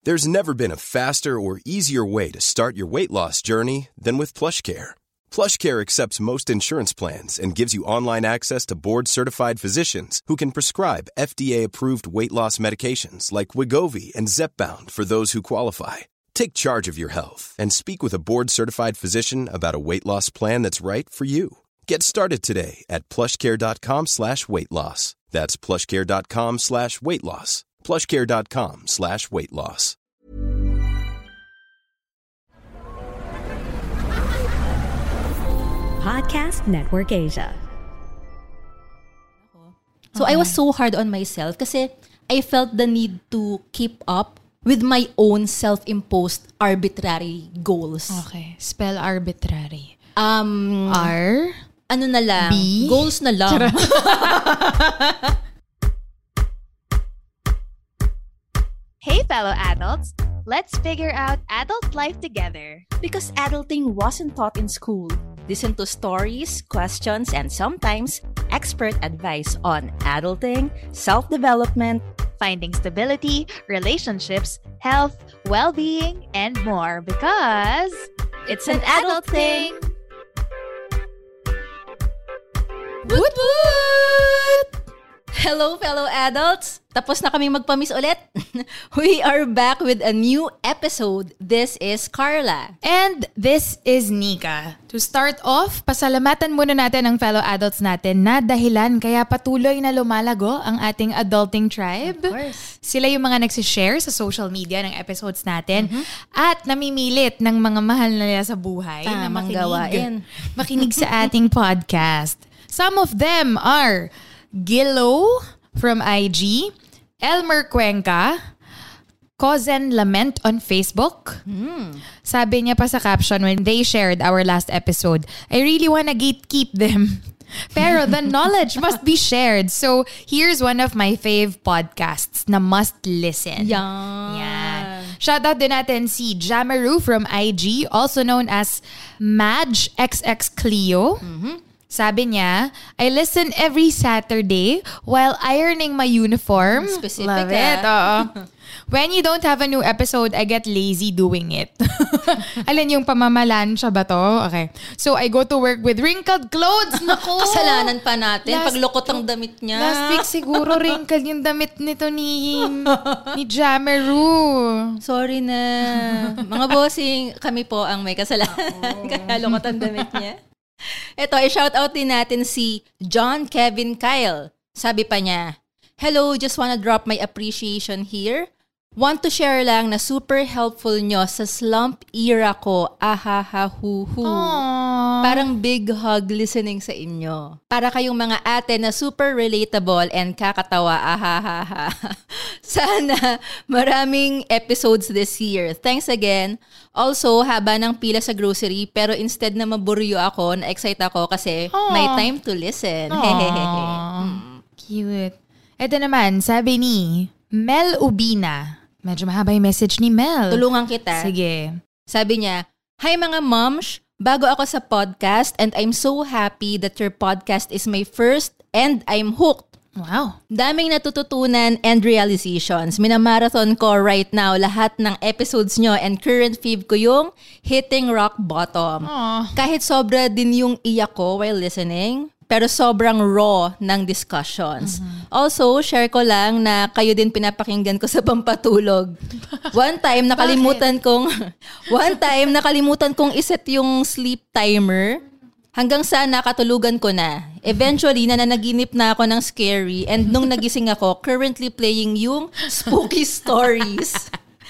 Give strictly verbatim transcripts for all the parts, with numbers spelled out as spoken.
There's never been a faster or easier way to start your weight loss journey than with PlushCare. PlushCare accepts most insurance plans and gives you online access to board-certified physicians who can prescribe F D A-approved weight loss medications like Wegovy and Zepbound for those who qualify. Take charge of your health and speak with a board-certified physician about a weight loss plan that's right for you. Get started today at plushcare.com slash weight loss. That's plushcare.com slash weight loss. plushcare.com slash weight loss. Podcast Network Asia. So I was so hard on myself kasi I felt the need to keep up with my own self-imposed arbitrary goals. Okay. Spell arbitrary. Um, R? Ano na lang? B? Goals na lang. Hey, fellow adults, let's figure out adult life together. Because adulting wasn't taught in school. Listen to stories, questions, and sometimes expert advice on adulting, self-development, finding stability, relationships, health, well-being, and more because it's an adult thing. Woot woot! Hello, fellow adults! Tapos na kaming magpamiss ulit. We are back with a new episode. This is Carla. And this is Nika. To start off, pasalamatan muna natin ang fellow adults natin na dahilan kaya patuloy na lumalago ang ating adulting tribe. Of course. Sila yung mga nagsishare sa social media ng episodes natin mm-hmm. at namimilit ng mga mahal na nila sa buhay na Tamang makinig, gawain. makinig sa ating podcast. Some of them are Gillo from I G, Elmer Cuenca, Cousin Lament on Facebook. Mm. Sabi niya pa sa caption when they shared our last episode, I really wanna gatekeep them. Pero the knowledge must be shared. So here's one of my fave podcasts na must listen. Yan. Yan. Shoutout din natin si Jamaru from I G, also known as Madge X X Cleo. Mm-hmm. Sabi niya, I listen every Saturday while ironing my uniform. Specific. Love it. Oo. When you don't have a new episode, I get lazy doing it. Alin yung pamamalansya ba to? Okay. So I go to work with wrinkled clothes. Nako. Kasalanan pa natin. Last- Paglukot ang damit niya. Last week siguro wrinkled yung damit nito ni ni Jamaru. Sorry na. Mga bossing, kami po ang may kasalanan. Kaya lukot ang damit niya. Ito, i-shoutout din natin si John Kevin Kyle. Sabi pa niya, hello, just wanna drop my appreciation here. Want to share lang na super helpful nyo sa slump era ko. Ahahahuhu. Parang big hug listening sa inyo. Para kayong mga ate na super relatable and kakatawa. Ahahaha. Sana maraming episodes this year. Thanks again. Also, haba ng pila sa grocery pero instead na maburyo ako, na-excite ako kasi Aww. may time to listen. Hehehehe. Hmm. Cute. Ito naman, sabi ni Mel Ubina. Medyo mahaba yung message ni Mel. Tulungan kita. Sige. Sabi niya, hi mga moms, bago ako sa podcast and I'm so happy that your podcast is my first and I'm hooked. Wow. Daming natututunan and realizations. Minamarathon ko right now lahat ng episodes nyo and current feed ko yung Hitting Rock Bottom. Aww. Kahit sobra din yung iyak ko while listening, pero sobrang raw ng discussions. Mm-hmm. Also, share ko lang na kayo din pinapakinggan ko sa pampatulog. One time, nakalimutan kong, one time, nakalimutan kong iset yung sleep timer hanggang sa nakatulugan ko na. Eventually, nananaginip na ako ng scary and nung nagising ako, currently playing yung spooky stories.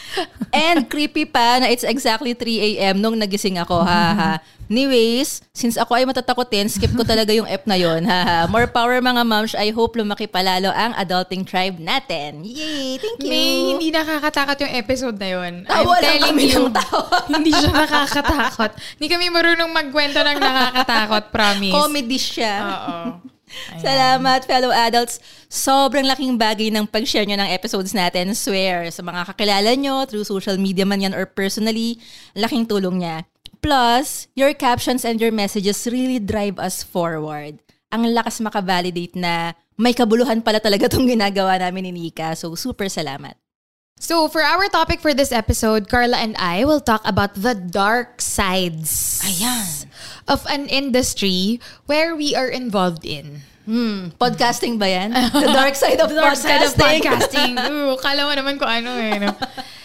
And creepy pa na it's exactly three a.m. nung nagising ako. Ha, ha. Anyways, since ako ay matatakotin, skip ko talaga yung F na yon. Ha, ha. More power mga moms. I hope lumaki palalo ang adulting tribe natin. Yay! Thank you! May hindi nakakatakot yung episode na yun. Tawa lang kami ng tawa. Hindi siya nakakatakot. Hindi kami marunong magkwento ng nakakatakot, promise. Comedy siya. Oo. Salamat, fellow adults. Sobrang laking bagay ng pag-share nyo ng episodes natin. Swear, sa mga kakilala nyo, through social media man yan or personally, laking tulong niya. Plus, your captions and your messages really drive us forward. Ang lakas makavalidate na may kabuluhan pala talaga itong ginagawa namin ni Nika. So, super salamat. So for our topic for this episode, Carla and I will talk about the dark sides Ayan. of an industry where we are involved in. Hmm, podcasting ba yan? The dark side of The dark podcasting. side of podcasting. Ooh, kala mo naman kung ano eh. No?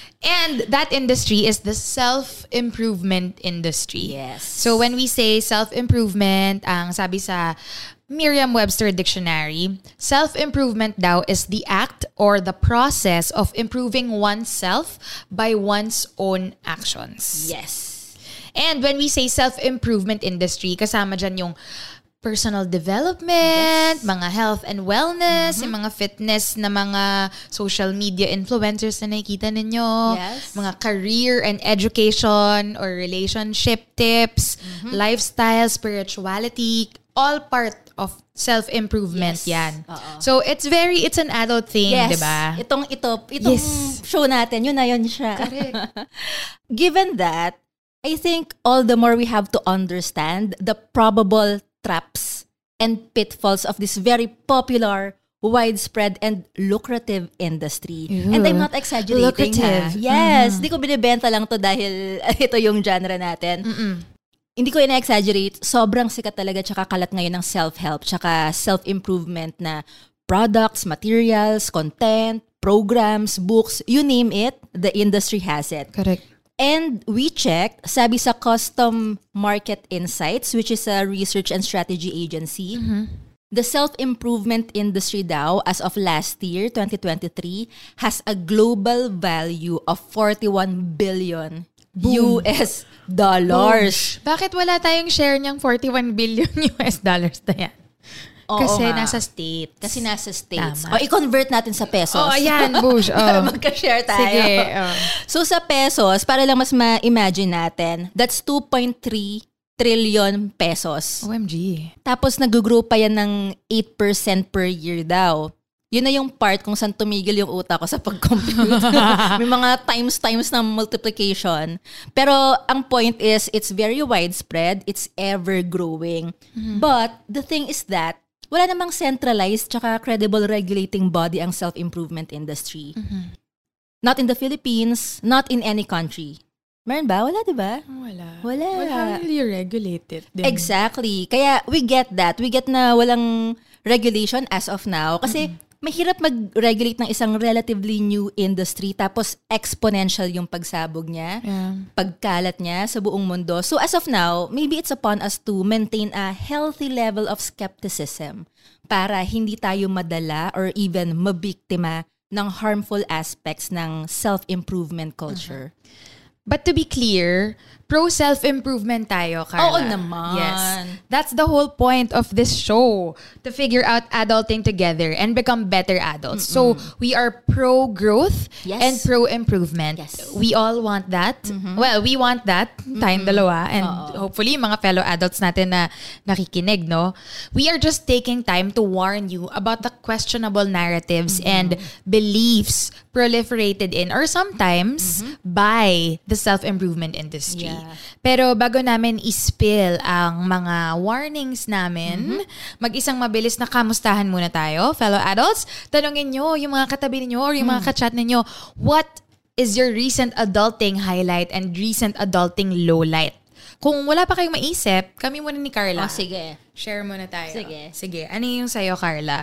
And that industry is the self-improvement industry. Yes. So when we say self-improvement, ang sabi sa Merriam-Webster Dictionary, self-improvement daw is the act or the process of improving oneself by one's own actions. Yes. And when we say self-improvement industry, kasama dyan yung personal development, yes. mga health and wellness, mm-hmm. yung mga fitness na mga social media influencers na nakikita ninyo, yes. mga career and education or relationship tips, mm-hmm. lifestyle, spirituality, all part of self-improvement yes. yan. Uh-oh. So it's very, it's an adult thing, yes. diba? Itong, ito, itong yes. show natin, yun na yun siya. Correct. Given that, I think all the more we have to understand the probable traps and pitfalls of this very popular, widespread, and lucrative industry. Ew. And I'm not exaggerating. Lucrative. Ha? Yes. Mm. Di ko binibenta lang to dahil ito yung genre natin. Mm-mm. Hindi ko ina-exaggerate. Sobrang sikat talaga tsaka kalat ngayon ng self-help tsaka self-improvement na products, materials, content, programs, books, you name it, the industry has it. Correct. And we checked, sabi sa Custom Market Insights, which is a research and strategy agency, mm-hmm. the self-improvement industry daw, as of last year, twenty twenty-three, has a global value of forty-one billion Boom. U S dollars. Boom. Bakit wala tayong share niyang forty-one billion U S dollars na yan? Oo Kasi nga. nasa States. Kasi nasa States. Tama. O, i-convert natin sa pesos. Oh, ayan, Bush. Oh. Para magka-share tayo. Sige. Oh. So, sa pesos, para lang mas ma-imagine natin, that's two point three trillion pesos. O M G. Tapos, nag-grow pa yan ng eight percent per year daw. Yun na yung part kung saan tumigil yung utak ko sa pag-compute. May mga times-times ng multiplication. Pero, ang point is, it's very widespread. It's ever-growing. Mm-hmm. But, the thing is that, wala namang centralized tsaka credible regulating body ang self-improvement industry. Mm-hmm. Not in the Philippines, not in any country. Meron ba? Wala, di ba? Wala. Wala. Well, how will you regulate it? Then? Exactly. Kaya we get that. We get na walang regulation as of now. Kasi mm-hmm. mahirap mag-regulate ng isang relatively new industry tapos exponential yung pagsabog niya, yeah. pagkalat niya sa buong mundo. So as of now, maybe it's upon us to maintain a healthy level of skepticism para hindi tayo madala or even mabiktima ng harmful aspects ng self-improvement culture. Uh-huh. But to be clear, pro-self-improvement tayo, Carla. Oo naman. Yes. That's the whole point of this show. To figure out adulting together and become better adults. Mm-mm. So, we are pro-growth yes. and pro-improvement. Yes. We all want that. Mm-hmm. Well, we want that. Mm-hmm. Tayong dalawa. And Uh-oh. hopefully, mga fellow adults natin na nakikinig, no? We are just taking time to warn you about the questionable narratives mm-hmm. and beliefs proliferated in or sometimes mm-hmm. by the self-improvement industry. Yeah. Pero bago namin i-spill ang mga warnings namin, mm-hmm. mag-isang mabilis na kamustahan muna tayo, fellow adults. Tanungin nyo yung mga katabi ninyo or yung mm. mga kachat ninyo, what is your recent adulting highlight and recent adulting lowlight? Kung wala pa kayong maisip, kami muna ni Carla. Oh, sige. Share muna tayo. Sige. Sige. Ano yung sa'yo, Carla?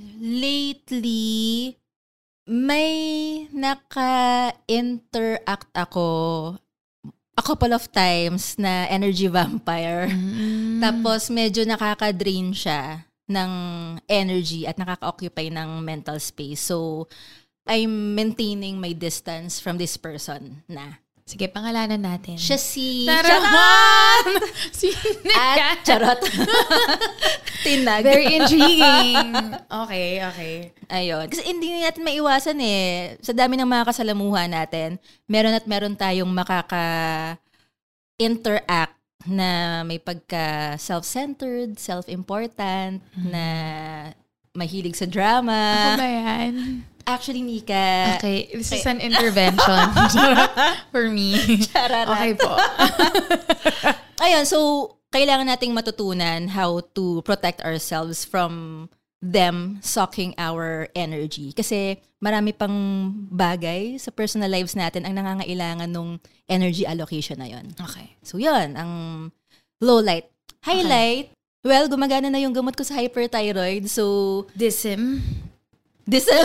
Lately, may naka-interact ako a couple of times na energy vampire. Mm. Tapos medyo nakaka-drain siya ng energy at nakaka-occupy ng mental space. So, I'm maintaining my distance from this person na. Sige, pangalanan natin. Siya si... Charot! Si At charot. Tinag. Very intriguing. Okay, okay. Ayun. Kasi hindi natin maiwasan eh. Sa dami ng mga kasalamuhan natin, meron at meron tayong makaka-interact na may pagka self-centered, self-important, hmm. na mahilig sa drama. Ako ba yan? Actually, Nika. Okay, this is an intervention for me. Charara. Okay po. Ayun, so kailangan nating matutunan how to protect ourselves from them sucking our energy. Kasi marami pang bagay sa personal lives natin ang nangangailangan ng energy allocation na yon. Okay. So yun, ang low light. Highlight, okay. Well, gumagana na yung gamot ko sa hyperthyroid. So, Dism. Dism.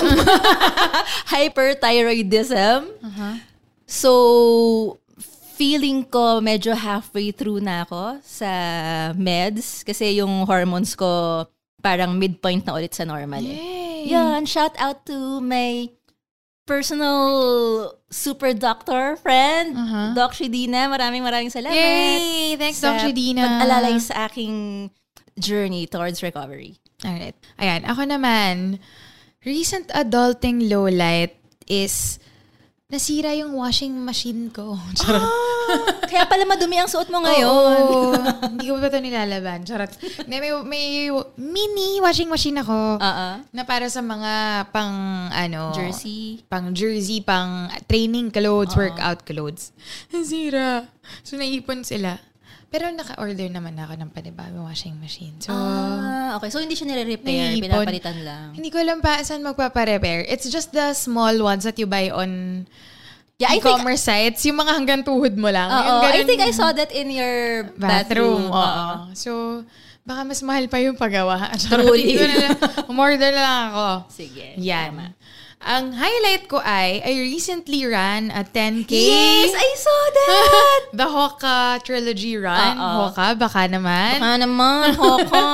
Hyperthyroidism. Uh-huh. So, feeling ko medyo halfway through na ako sa meds kasi yung hormones ko parang midpoint na ulit sa normal. Yay! Yan, shout out to my personal super doctor friend, uh-huh. Doc Shidina. Maraming maraming salamat. Yay! Thanks, Doc Shidina. Pag-alalay sa aking journey towards recovery. Alright. Ayan, ako naman, recent adulting lowlight is nasira yung washing machine ko. Charot. Ah, kaya pala madumi ang suot mo ngayon. Oo. Hindi ko pa ito nilalaban. Charot. May, may, may mini washing machine ako. Uh-uh. Na para sa mga pang, ano, Jersey. Pang jersey, pang training clothes, Uh-uh. workout clothes. Nasira. So, naipon sila. Pero naka-order naman ako ng panibagong washing machine. So, ah, okay. So, hindi siya nire-repair. naipon. Pinapalitan lang. Hindi ko alam pa saan magpaparepair. It's just the small ones that you buy on Yeah, I e-commerce sites. Yung mga hanggang tuhod mo lang. Oo, Yung ganun- I think I saw that in your bathroom. bathroom. Oo. So, baka mas mahal pa yung paggawa. Truly. Umorder na lang ako. Sige. Yan. Tama. Ang highlight ko ay, I recently ran a ten K. Yes, I saw that! The Hoka Trilogy Run. Uh-oh. Hoka, baka naman. Baka naman, Hoka.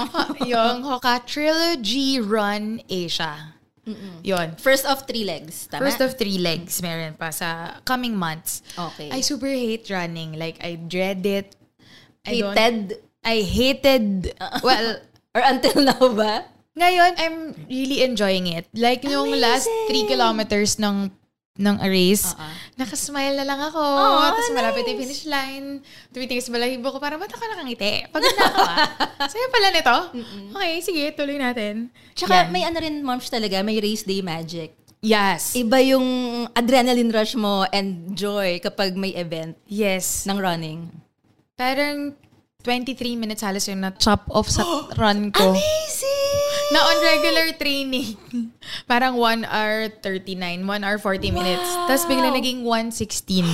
Yung Hoka Trilogy Run Asia. Yon. First of three legs, tama? First of three legs, meron pa sa coming months. Okay. I super hate running. Like, I dread it. I don't- Hated? I hated, well, Or until now ba? ngayon, I'm really enjoying it. Like, yung last three kilometers ng ng race, Uh-uh. nakasmile na lang ako. Oh, Tapos malapit nice. yung finish line. Tumitingin sa balahibo ko, parang ba't ako nakangiti? Pagod na ako ah. Saya pala nito. Okay, sige, tuloy natin. Tsaka Yan. may ano rin, moms talaga, may race day magic. Yes. Iba yung adrenaline rush mo and joy kapag may event Yes. ng running. Parang twenty-three minutes halos yung na-chop off sa run ko. Amazing! Na on regular training. Parang one hour thirty-nine, one hour forty minutes. Tapos bigla naging one sixteen.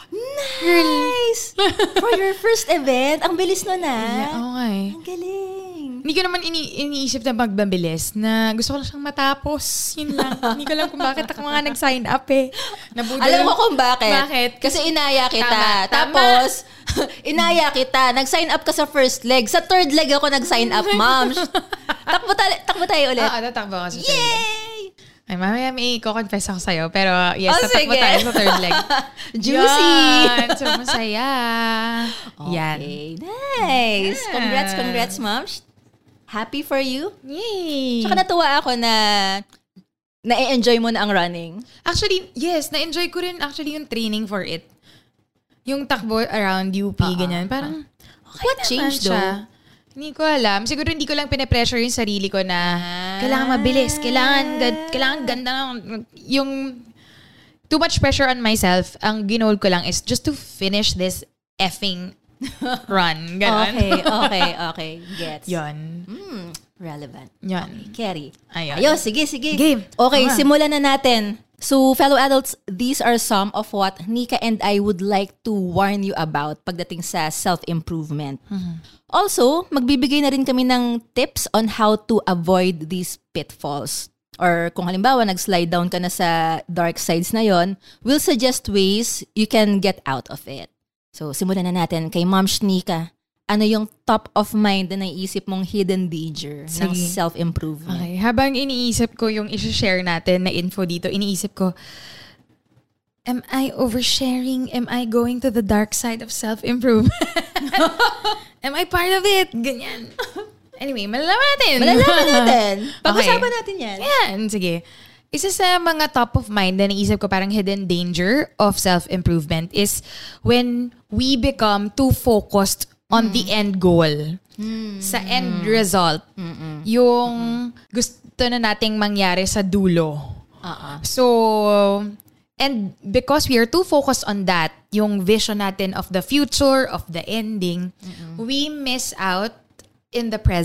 Nice! For your first event, ang bilis nun ah. Yeah, oo nga eh. Ang galing. Hindi ko naman ini iniisip na magbabilis na gusto ko lang siyang matapos. Yun lang. Hindi ko lang kung bakit ako mga nag-sign up eh. Nabudol. Alam mo kung bakit? Bakit? Kasi inaya kita. Tama, tama. Tapos, inaya kita. Nag-sign up ka sa first leg. Sa third leg ako nag-sign up, ma'am. takbo, tayo, takbo tayo ulit. Oo, tatakbo ako sa third leg. Yay! Ay, mamaya may i-confess ako sa'yo. Pero yes, Oh, tatakbo sige. tayo sa third leg. Juicy! Yan. So, masaya. Yan. Okay, nice. Yeah. Congrats, congrats, ma'am. Happy for you. Yay! Tsaka natuwa ako na na-enjoy mo na ang running. Actually, yes, na-enjoy ko rin actually yung training for it. Yung takbo around U P, Uh-uh. ganyan. Parang, okay What naman changed siya. though? Hindi ko alam. Siguro hindi ko lang pine-pressure yung sarili ko na Ah. kailangan mabilis, kailangan, gan- kailangan ganda ng, yung too much pressure on myself. Ang ginoal ko lang is just to finish this effing run. Ganon. Okay, okay, okay. Gets. Yun. Mm, relevant. Yun. Carry. Ayun. Ayun, sige, sige. Game. Okay, Tama. simulan na natin. So, fellow adults, these are some of what Nika and I would like to warn you about pagdating sa self-improvement. Also, magbibigay na rin kami ng tips on how to avoid these pitfalls. Or kung halimbawa, nag-slide down ka na sa dark sides na yon, we'll suggest ways you can get out of it. So, simulan na natin kay Ma'am Nika. Ano yung top of mind na naiisip mong hidden danger ng Sige. self-improvement? Okay, habang iniisip ko yung isi-share natin na info dito, iniisip ko, am I oversharing? Am I going to the dark side of self-improvement? Am I part of it? Ganyan. Anyway, malalaman natin. Malalaman natin. Okay. Pag-usapan natin yan. Yan, sige. Isa sa mga top of mind na naisip ko parang hidden danger of self-improvement is when we become too focused on the end goal. Sa end result. Yung gusto na nating mangyari sa dulo. Uh-uh. So, and because we are too focused on that, yung vision natin of the future, of the ending, we miss out in the present.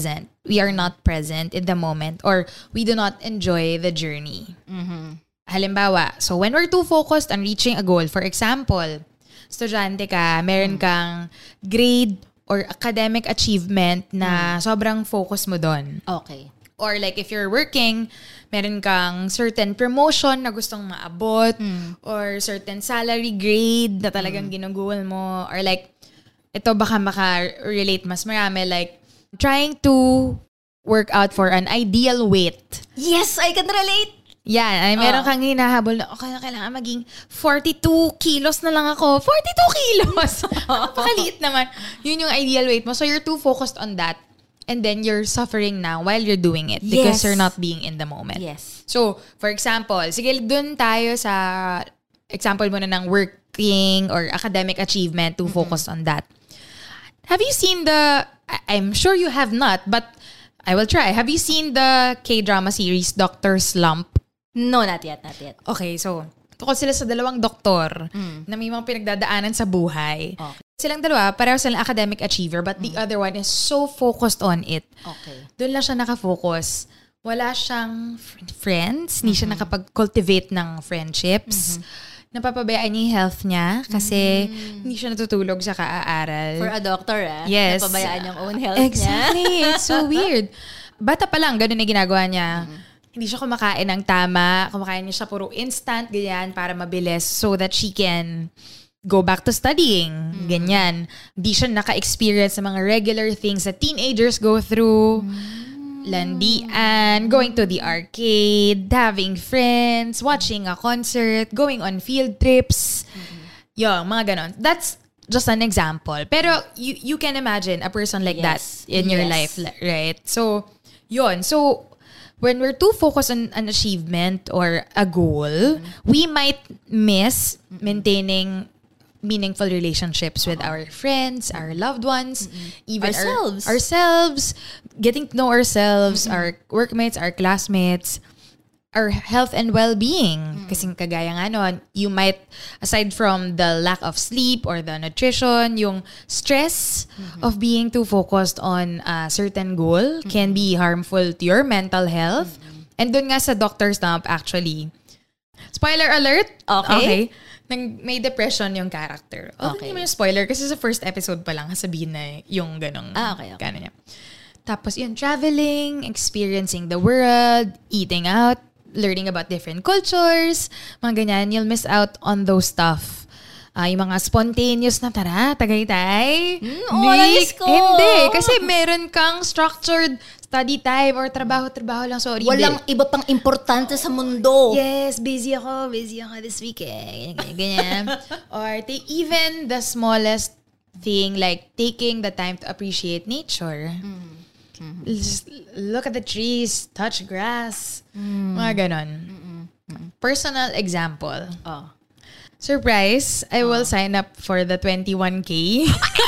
we are not present in the moment or we do not enjoy the journey. Mm-hmm. Halimbawa, so when we're too focused on reaching a goal, for example, estudyante ka, meron kang grade or academic achievement na mm. sobrang focus mo doon. Okay. Or like if you're working, meron kang certain promotion na gustong maabot mm. or certain salary grade na talagang mm. ginugol mo, or like ito baka maka-relate mas marami, like trying to work out for an ideal weight. Yes, I can relate. Yan, ay meron oh. kang hinahabol na okay, kailangan maging forty-two kilos na lang ako. forty-two kilos! Napakaliit naman. Yun yung ideal weight mo. So you're too focused on that. And then you're suffering now while you're doing it because yes. you're not being in the moment. Yes. So, for example, sige, dun tayo sa example mo na ng working or academic achievement to mm-hmm. focus on that. Have you seen the, I'm sure you have not, but I will try. Have you seen the K-drama series Doctor Slump? No, not yet, not yet. Okay, so, tukol sila sa dalawang doktor mm. na may mga pinagdadaanan sa buhay. Okay. Silang dalawa, pareho silang academic achiever, but mm. the other one is so focused on it. Okay. Doon lang siya nakafocus. Wala siyang friends, hindi mm-hmm. siya nakapag-cultivate ng friendships. Mm-hmm. Napapabayaan niya yung health niya kasi mm-hmm. hindi siya natutulog sa kaaral. For a doctor, eh? Yes. Napabayaan yung own health exactly. niya. It's so weird. Bata pa lang, ganun na ginagawa niya. Mm-hmm. Hindi siya kumakain ng tama. Kumakain niya siya puro instant, ganyan, para mabilis so that she can go back to studying. Mm. Ganyan. Hindi siya naka-experience ng mga regular things that teenagers go through. Mm. Landian, going to the arcade, having friends, watching a concert, going on field trips. Mm. Yung, mga ganon. That's just an example. Pero you you can imagine a person like yes. that in yes. your life, right? So, yun. So, when we're too focused on an achievement or a goal, mm-hmm. we might miss maintaining meaningful relationships with our friends, our loved ones, mm-hmm. even ourselves. Our, ourselves, getting to know ourselves, mm-hmm. our workmates, our classmates, our health and well-being. Mm-hmm. Kasi kagaya nga nun, you might, aside from the lack of sleep or the nutrition, yung stress mm-hmm. of being too focused on a certain goal mm-hmm. can be harmful to your mental health. Mm-hmm. And dun nga sa Doctor Slump, actually, spoiler alert, okay, okay nang may depression yung character. Okay. Hindi mo yung spoiler kasi sa first episode pa lang sabihin na yung ganong ah, okay, okay. gano'n niya. Tapos yun, traveling, experiencing the world, eating out, learning about different cultures, mga ganyan, you'll miss out on those stuff. Uh, yung mga spontaneous na tara, Tagaytay. Mm, oh, nalis ko! Hindi, kasi meron kang structured study time or trabaho-trabaho lang. Sorry. Walang hindi. Iba pang importante sa mundo. Yes, busy ako. Busy ako this weekend. Ganyan, ganyan. Or they, even the smallest thing like taking the time to appreciate nature. Mm. Mm-hmm. Just look at the trees, touch grass. Mm. Mga ganon. Mm-hmm. Personal example. Oh. Surprise, I oh. will sign up for the twenty-one K.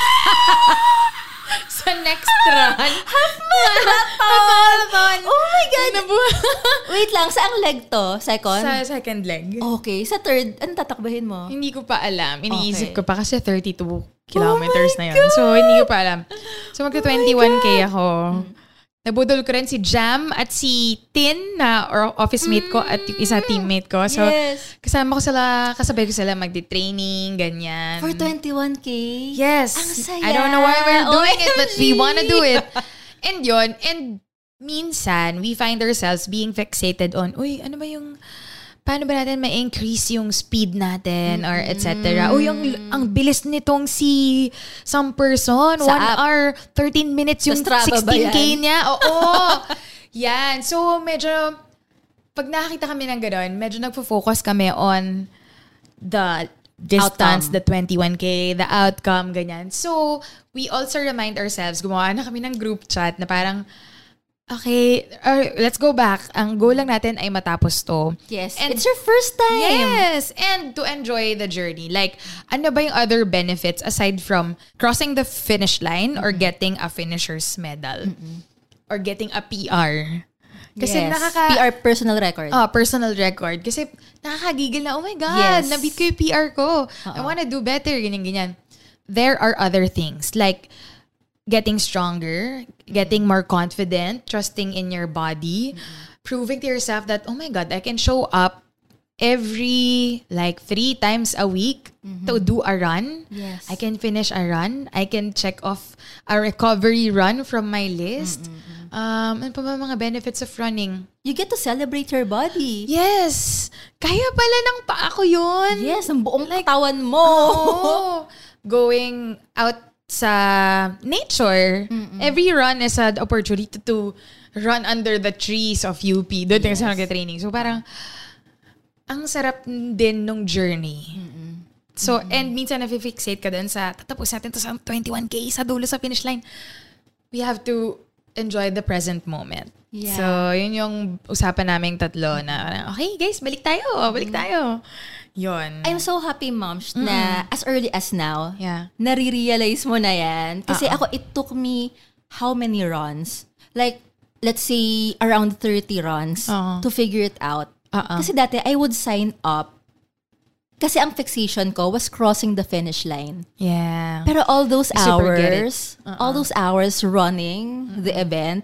Sa next run. Half marathon! Oh my God! Wait lang, saang leg to? Second? Sa second leg. Okay. Sa third, anong tatakbahin mo? Hindi ko pa alam. Iniisip okay. ko pa kasi thirty-two kilometers oh na yun. So, hindi ko pa alam. So, magta-twenty-one K ako. Mm. Nabudol ko rin si Jam at si Tin na or office mate ko at yung isa teammate ko. So, yes. kasama ko sila, kasabay ko sila magdi-training, ganyan. For twenty-one K? Yes. Ang saya. I don't know why we're doing oh, it, but we wanna do it. And yun, and minsan, we find ourselves being fixated on, uy, ano ba yung, paano ba natin ma-increase yung speed natin or et cetera. Uy, ang, ang bilis nitong si some person. Sa one app. hour, thirteen minutes yung sixteen K niya. Oo. Yan. So, medyo, pag nakakita kami ng gano'n, medyo nagpo-focus kami on the distance, outcome. The twenty-one K, the outcome, ganyan. So, we also remind ourselves, gumawa na kami ng group chat na parang, okay, uh, let's go back. Ang goal lang natin ay matapos to. Yes. And it's your first time. Yes. And to enjoy the journey. Like, ano ba yung other benefits aside from crossing the finish line mm-hmm. or getting a finisher's medal? Mm-hmm. Or getting a P R? Kasi yes. nakaka... P R, personal record. Oh, personal record. Kasi nakakagigil na, oh my God, yes. nabit ko yung P R ko. Uh-oh. I wanna do better, ganyan, ganyan. There are other things. Like, getting stronger, getting more confident, trusting in your body, mm-hmm. proving to yourself that, oh my God, I can show up every like three times a week mm-hmm. to do a run. Yes. I can finish a run. I can check off a recovery run from my list. Mm-hmm. Um, ano pa ba mga benefits of running? You get to celebrate your body. Yes! Kaya pala ng paa ko yun. Yes, ang buong like, katawan mo. Oh, going out sa nature. Mm-mm. Every run is an opportunity to run under the trees of U P. Doon yes. tayo sa nag-training. So parang, ang sarap din nung journey. Mm-mm. So, mm-mm. and minsan na-fixate ka dun sa, tatapos natin to sa twenty-one K sa dulo sa finish line. We have to enjoy the present moment. Yeah. So, yun yung usapan naming tatlo na, okay guys, balik tayo, balik tayo. Yun. I'm so happy, Mom, mm-hmm. na as early as now, yeah. nare-realize mo na yan. Kasi Uh-oh. ako, it took me how many runs? Like, let's say, around thirty runs Uh-oh. to figure it out. Uh-oh. Kasi dati, I would sign up. Kasi ang fixation ko was crossing the finish line. Yeah. Pero all those hours, all those hours running mm-hmm. the event,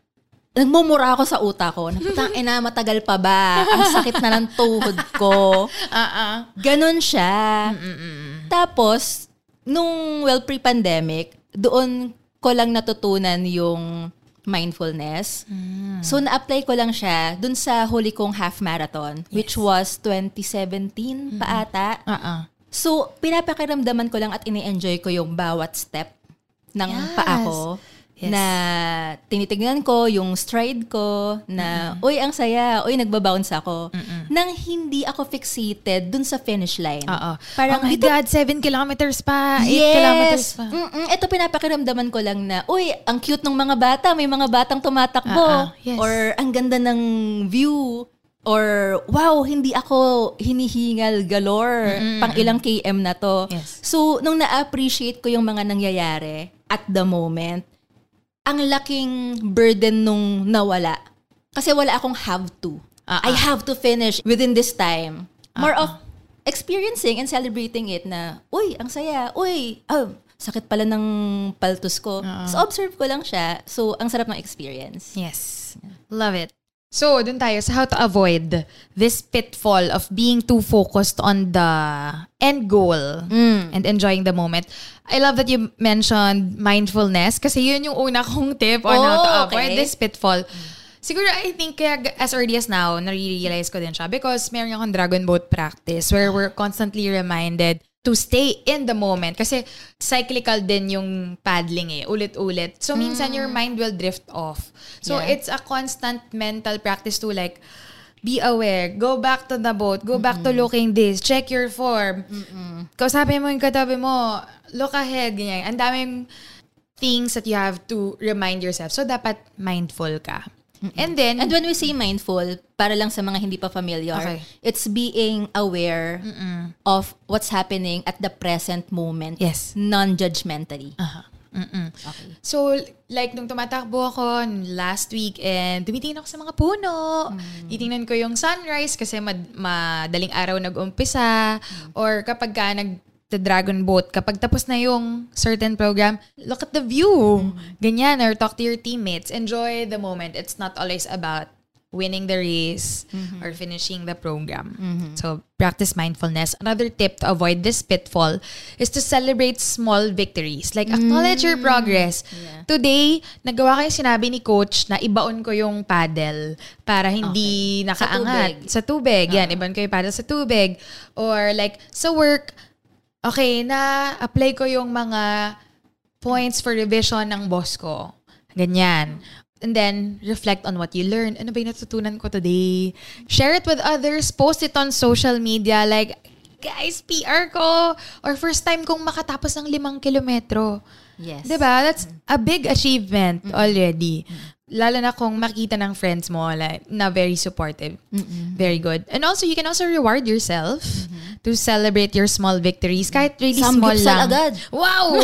nagmumura ako sa utak ko. Putang ina, matagal pa ba? Ang sakit na ng tuhod ko. Uh-uh. Ganon siya. Mm-mm. Tapos, nung, well, pre-pandemic, doon ko lang natutunan yung mindfulness. Mm. So, na-apply ko lang siya dun sa huli kong half marathon, yes. which was twenty seventeen mm-hmm. pa ata. Uh-uh. So, pinapakiramdaman ko lang at ini-enjoy ko yung bawat step ng yes. paa ko. Yes. Na tinitignan ko yung stride ko na, mm-hmm. uy, ang saya, uy, nagbabounce ako. Mm-hmm. Nang hindi ako fixated dun sa finish line. Oo. Parang, oh my ito, God, seven kilometers pa, eight yes. kilometers pa. Mm-mm. Ito pinapakiramdaman ko lang na, uy, ang cute ng mga bata, may mga batang tumatakbo. Uh-uh. Yes. Or ang ganda ng view. Or, wow, hindi ako hinihingal galore. Mm-hmm. Pang ilang K M na to. Yes. So, nung na-appreciate ko yung mga nangyayari at the moment, ang laking burden nung nawala. Kasi wala akong have to. Uh-uh. I have to finish within this time. More uh-uh. of experiencing and celebrating it na, uy, ang saya. Uy, oh, sakit pala ng paltos ko. Uh-uh. So, observe ko lang siya. So, ang sarap ng experience. Yes. Love it. So, dun tayo sa how to avoid this pitfall of being too focused on the end goal mm. and enjoying the moment. I love that you mentioned mindfulness kasi yun yung una kong tip on oh, how to avoid okay. this pitfall. Mm. Siguro, I think kaya as early as now, nare-realize ko din siya because meron akong dragon boat practice where we're constantly reminded to stay in the moment. Kasi cyclical din yung paddling eh. Ulit-ulit. So, minsan mm. your mind will drift off. So, yeah. it's a constant mental practice to like, be aware. Go back to the boat. Go Mm-mm. back to looking this. Check your form. Mm-mm. Kausapin mo yung katabi mo. Look ahead. Ganyan. Ang daming things that you have to remind yourself. So, dapat mindful ka. Mm-mm. And then, and when we say mindful, para lang sa mga hindi pa familiar, okay. it's being aware Mm-mm. of what's happening at the present moment. Yes. Non-judgmentally. Uh-huh. Mm-mm. Okay. So, like, nung tumatakbo ako last week and tumitingin ako sa mga puno, mm. titingnan ko yung sunrise kasi mad- madaling araw nag-umpisa mm. or kapag ka nag the dragon boat, kapag tapos na yung certain program, look at the view. Mm-hmm. Ganyan, or talk to your teammates. Enjoy the moment. It's not always about winning the race mm-hmm. or finishing the program. Mm-hmm. So, practice mindfulness. Another tip to avoid this pitfall is to celebrate small victories. Like, acknowledge mm-hmm. your progress. Yeah. Today, nagawa ko yung sinabi ni coach na ibaon ko yung paddle para hindi okay. nakaangat. Sa tubig. Sa tubig. Uh-huh. Yan, ibaon ko yung paddle sa tubig. Or like, sa work, okay, na-apply ko yung mga points for revision ng boss ko. Ganyan. And then, reflect on what you learned. Ano ba yung natutunan ko today? Share it with others. Post it on social media. Like, guys, P R ko. Or first time kong makatapos ng limang kilometro. Yes. Diba? That's mm-hmm. a big achievement mm-hmm. already. Mm-hmm. Lalo na kung makita ng friends mo like, na very supportive. Mm-hmm. Very good. And also, you can also reward yourself mm-hmm. to celebrate your small victories. Kahit really Some small lang. agad. Wow!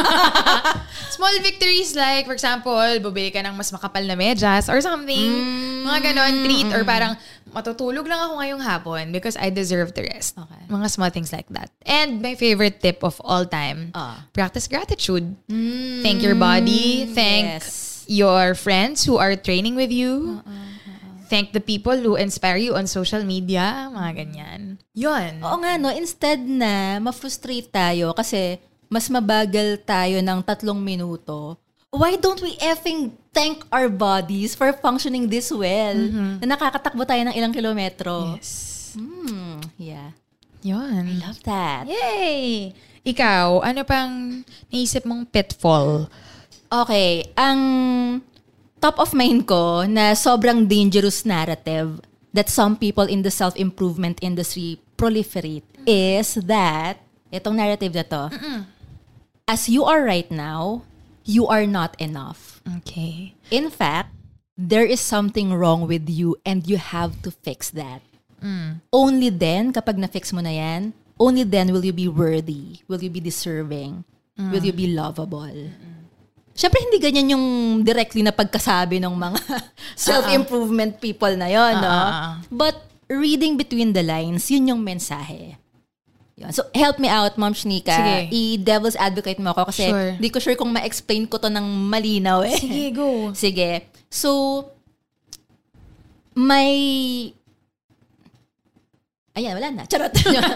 Small victories like, for example, bubili ka ng mas makapal na medyas or something. Mm-hmm. Mga ganon, treat. Or parang matutulog lang ako ngayong hapon because I deserve the rest. Okay. Mga small things like that. And my favorite tip of all time, Ah. practice gratitude. Mm, Thank your body. Thank yes. your friends who are training with you. Uh-uh. Thank the people who inspire you on social media. Mga ganyan. Yun. Oo nga, no? Instead na ma-frustrate tayo kasi mas mabagal tayo ng tatlong minuto, why don't we effing thank our bodies for functioning this well? Mm-hmm. Na nakakatakbo tayo ng ilang kilometro. Yes. Mm, yeah. Yun. I love that. Yay! Ikaw, ano pang naisip mong pitfall? Okay, ang top of mind ko na sobrang dangerous narrative that some people in the self-improvement industry proliferate is that, itong narrative na to, Mm-mm. as you are right now, you are not enough. Okay. In fact, there is something wrong with you and you have to fix that. Mm. Only then, kapag na-fix mo na yan, only then will you be worthy, will you be deserving, mm. will you be lovable. Mm-mm. Siyempre, hindi ganyan yung directly na pagkasabi ng mga self-improvement people na yon, no? But reading between the lines, yun yung mensahe. Yun. So, help me out, Ma'am Shnika. Sige. I-devil's advocate mo ako kasi Sure. di ko sure kung ma-explain ko to ng malinaw eh. Sige, go. Sige. So, may... Ayan, wala na. Charot.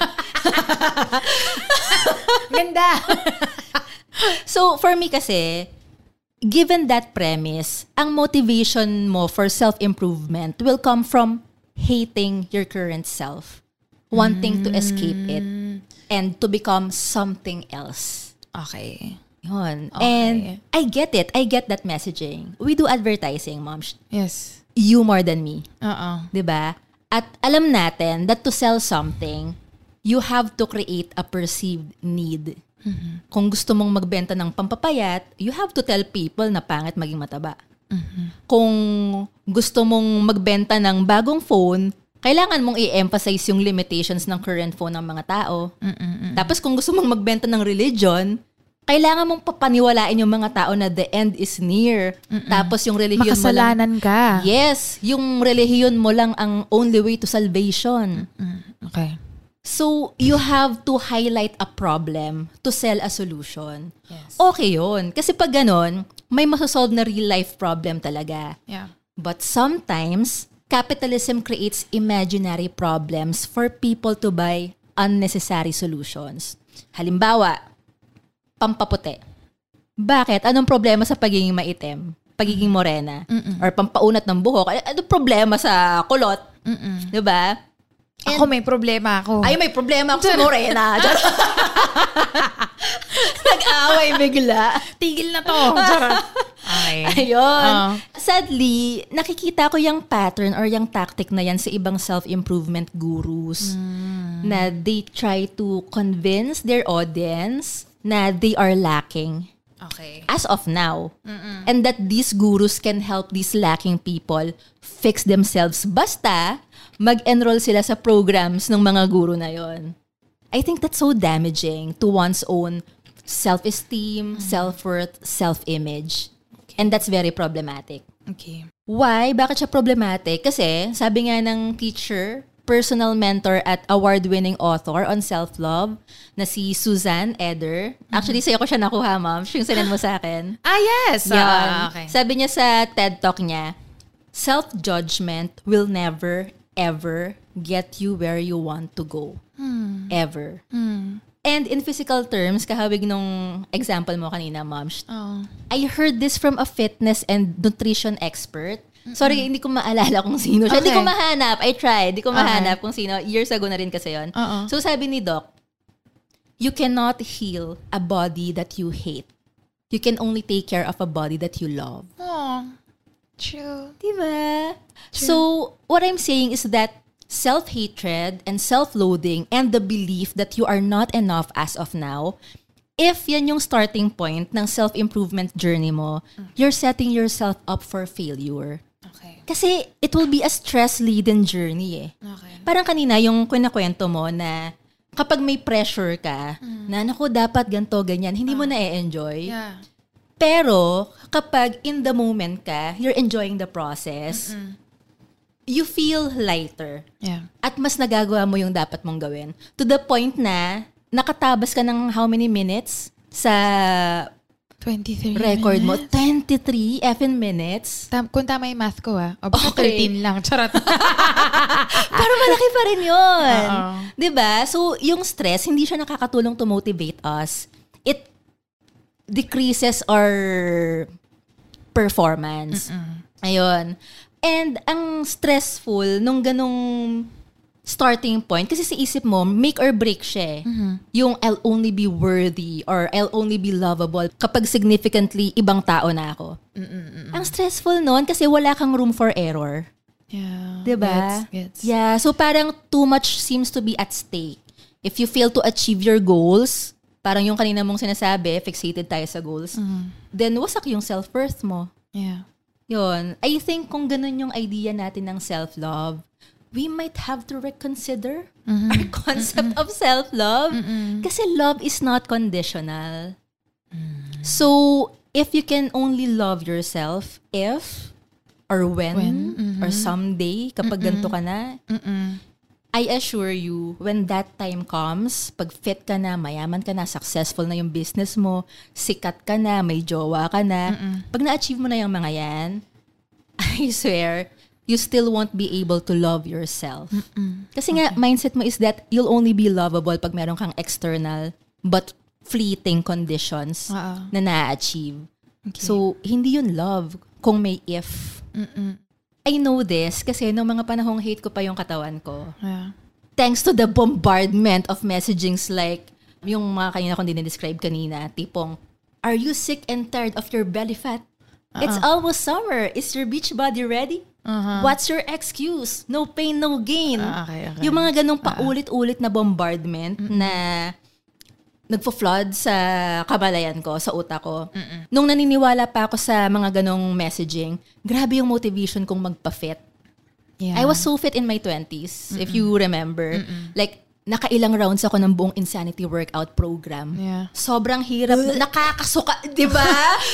Ganda. So, for me kasi, given that premise, ang motivation mo for self-improvement will come from hating your current self, wanting to escape it, and to become something else. Okay. Yun. Okay. And I get it. I get that messaging. We do advertising, Mom. Yes. You more than me. Uh-uh. Diba? At alam natin that to sell something, you have to create a perceived need. Mm-hmm. Kung gusto mong magbenta ng pampapayat, you have to tell people na pangit maging mataba. Mm-hmm. Kung gusto mong magbenta ng bagong phone, kailangan mong i-emphasize yung limitations ng current phone ng mga tao. Mm-mm-mm. Tapos kung gusto mong magbenta ng religion, kailangan mong papaniwalain yung mga tao na the end is near. Mm-mm. Tapos yung relihiyon Makasalanan mo lang... ka. Yes, yung relihiyon mo lang ang only way to salvation. Mm-mm. Okay. So, you have to highlight a problem to sell a solution. Yes. Okay yun. Kasi pag ganon, may masasolve na real-life problem talaga. Yeah. But sometimes, capitalism creates imaginary problems for people to buy unnecessary solutions. Halimbawa, pampaputi. Bakit? Anong problema sa pagiging maitim? Pagiging morena? Mm-mm. Or pampaunat ng buhok? Anong problema sa kulot? Mm-mm. Diba? And, ako may problema ako. Ay, may problema ako sa morena. Nag-away bigla. Tigil na to. Ay. Ayun. Uh. Sadly, nakikita ko yung pattern or yung tactic na yan sa ibang self-improvement gurus mm. na they try to convince their audience na they are lacking. Okay. As of now. Mm-mm. And that these gurus can help these lacking people fix themselves basta mag-enroll sila sa programs ng mga guru na yon. I think that's so damaging to one's own self-esteem, mm-hmm. self-worth, self-image. Okay. And that's very problematic. Okay. Why? Bakit siya problematic? Kasi, sabi nga ng teacher, personal mentor at award-winning author on self-love na si Suzanne Eder. Mm-hmm. Actually, sa'yo ko siya nakuha, ma'am. Siya yung sinend mo sa akin. Ah, yes! Yan. Uh, okay. Sabi niya sa TED Talk niya, self-judgment will never, ever get you where you want to go. Hmm. Ever. Hmm. And in physical terms, kahawig nung example mo kanina, ma'am, oh. I heard this from a fitness and nutrition expert. Sorry, mm-hmm. hindi ko maalala kung sino siya. Okay. Hindi ko mahanap. I tried. Hindi ko okay. mahanap kung sino. Years ago na rin kasi yun. Uh-uh. So sabi ni Doc, you cannot heal a body that you hate. You can only take care of a body that you love. Oh, true. Diba? True. So, what I'm saying is that self-hatred and self-loathing and the belief that you are not enough as of now, if yan yung starting point ng self-improvement journey mo, mm. you're setting yourself up for failure. Okay. Kasi it will be a stress-laden journey eh. Okay. Parang kanina yung kwento mo na kapag may pressure ka, mm. na naku, dapat ganito, ganyan, hindi uh, mo na-enjoy. Yeah. Pero kapag in the moment ka, you're enjoying the process, Mm-mm. you feel lighter. Yeah. At mas nagagawa mo yung dapat mong gawin. To the point na nakatabas ka ng how many minutes sa twenty-three record minutes. mo? twenty-three effing minutes. Tam- kung tama yung math ko ah. O baka Okay. thirteen lang. Charot. Pero malaki pa rin yun. Oo. Diba? So, yung stress, hindi siya nakakatulong to motivate us. It decreases our performance. Mm-mm. Ayun. And ang stressful nung ganong starting point, kasi sa isip mo, make or break siya. eh. Mm-hmm. Yung I'll only be worthy or I'll only be lovable kapag significantly ibang tao na ako. Mm-mm-mm. Ang stressful nun kasi wala kang room for error. Yeah. Diba? Gets, gets. Yeah, so parang too much seems to be at stake. If you fail to achieve your goals, parang yung kanina mong sinasabi, fixated tayo sa goals, Mm. then wasak yung self-worth mo. Yeah. Yun. I think kung ganun yung idea natin ng self-love, we might have to reconsider Mm-hmm. our concept of self-love. Mm-mm. Kasi love is not conditional. Mm. So, if you can only love yourself if or when, When, mhm. or someday, kapag ganito ka na, Mm-mm. I assure you, when that time comes, pag fit ka na, mayaman ka na, successful na yung business mo, sikat ka na, may jowa ka na, Mm-mm. pag na-achieve mo na yung mga yan, I swear, you still won't be able to love yourself. Mm-mm. Kasi nga, mindset mo is that you'll only be lovable pag meron kang external but fleeting conditions Oo. na na-achieve. Okay. So, hindi yun love kung may if. Mm-mm. I know this kasi nung mga panahong hate ko pa yung katawan ko. Yeah. Thanks to the bombardment of messagings like yung mga kanina kong dinidescribe kanina, tipong, are you sick and tired of your belly fat? It's almost summer. Is your beach body ready? Uh-huh. What's your excuse? No pain, no gain. Ah, okay, okay. Yung mga ganong paulit-ulit na bombardment na nagpo-flood sa kamalayan ko, sa utak ko. Mm-mm. Nung naniniwala pa ako sa mga ganong messaging, grabe yung motivation kong magpa-fit. Yeah. I was so fit in my twenties, if you remember. Like, nakailang rounds ako ng buong Insanity workout program. Yeah. Sobrang hirap. Nakakasuka, di ba?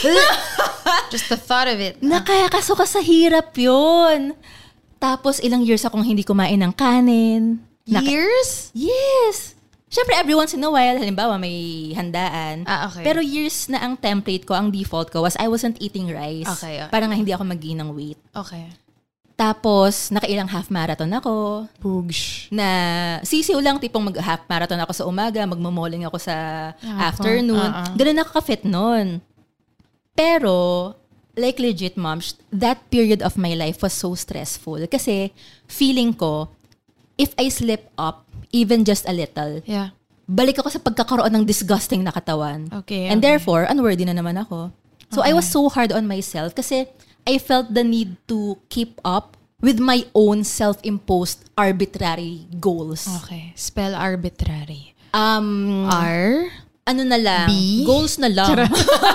Just the thought of it. Nakakasuka sa hirap yun. Tapos, ilang years akong hindi kumain ng kanin. Naka- Years? Yes! Siyempre, every once in a while, halimbawa, may handaan. Ah, okay. Pero years na ang template ko, ang default ko was I wasn't eating rice. Okay, okay. Para nga hindi ako mag-gain ng weight. Okay. Tapos, nakailang half marathon ako. Pugsh. Na sisiw lang, tipong mag-half marathon ako sa umaga, magmo-malling ako sa Ah, afternoon. uh-uh. Ganun nakaka-fit nun. Pero, like legit, mom, sh- that period of my life was so stressful. Kasi, feeling ko, if I slip up, even just a little, Yeah. balik ako sa pagkakaroon ng disgusting na katawan. Okay, And okay. therefore, unworthy na naman ako. So, I was so hard on myself kasi I felt the need to keep up with my own self-imposed arbitrary goals. Okay. Spell arbitrary. Um, R? ano na lang, B? goals na lang.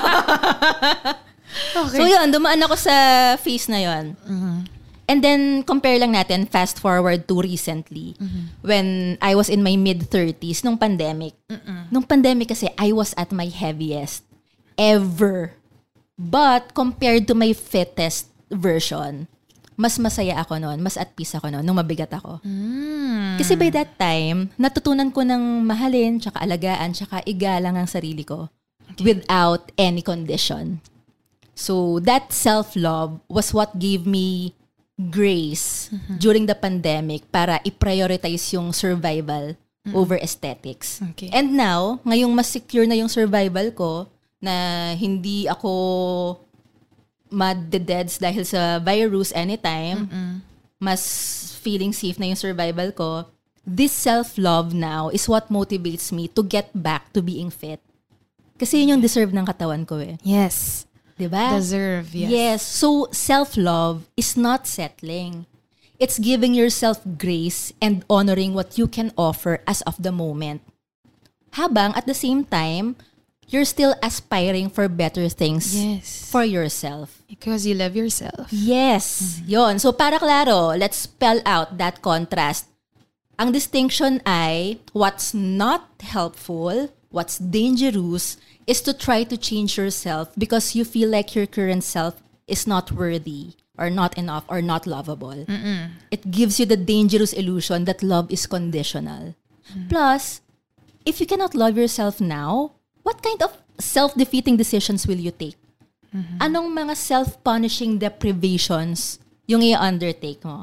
Okay. So yun, dumaan ako sa phase na yun. And then, compare lang natin, fast forward to recently, when I was in my mid-thirties, nung pandemic. Nung pandemic kasi, I was at my heaviest ever. But, compared to my fittest version, mas masaya ako noon, mas at peace ako noon, nung mabigat ako. Kasi by that time, natutunan ko ng mahalin, tsaka alagaan, tsaka igalang ang sarili ko without any condition. So, that self-love was what gave me grace during the pandemic para i-prioritize yung survival over aesthetics. Okay. And now, ngayong mas secure na yung survival ko, na hindi ako mad-deads dahil sa virus anytime, mas feeling safe na yung survival ko, this self-love now is what motivates me to get back to being fit. Kasi yun yung deserve ng katawan ko eh. Yes. Diba? Deserve, yes. Yes. So, self-love is not settling. It's giving yourself grace and honoring what you can offer as of the moment. Habang at the same time, you're still aspiring for better things Yes. for yourself. Because you love yourself. Yes. Yon. So, para klaro, let's spell out that contrast. Ang distinction ay, what's not helpful, what's dangerous, is to try to change yourself because you feel like your current self is not worthy. or not enough or not lovable. Mm-mm. It gives you the dangerous illusion that love is conditional. Mm. Plus, if you cannot love yourself now, what kind of self-defeating decisions will you take? Mm-hmm. Anong mga self-punishing deprivations yung i-undertake mo?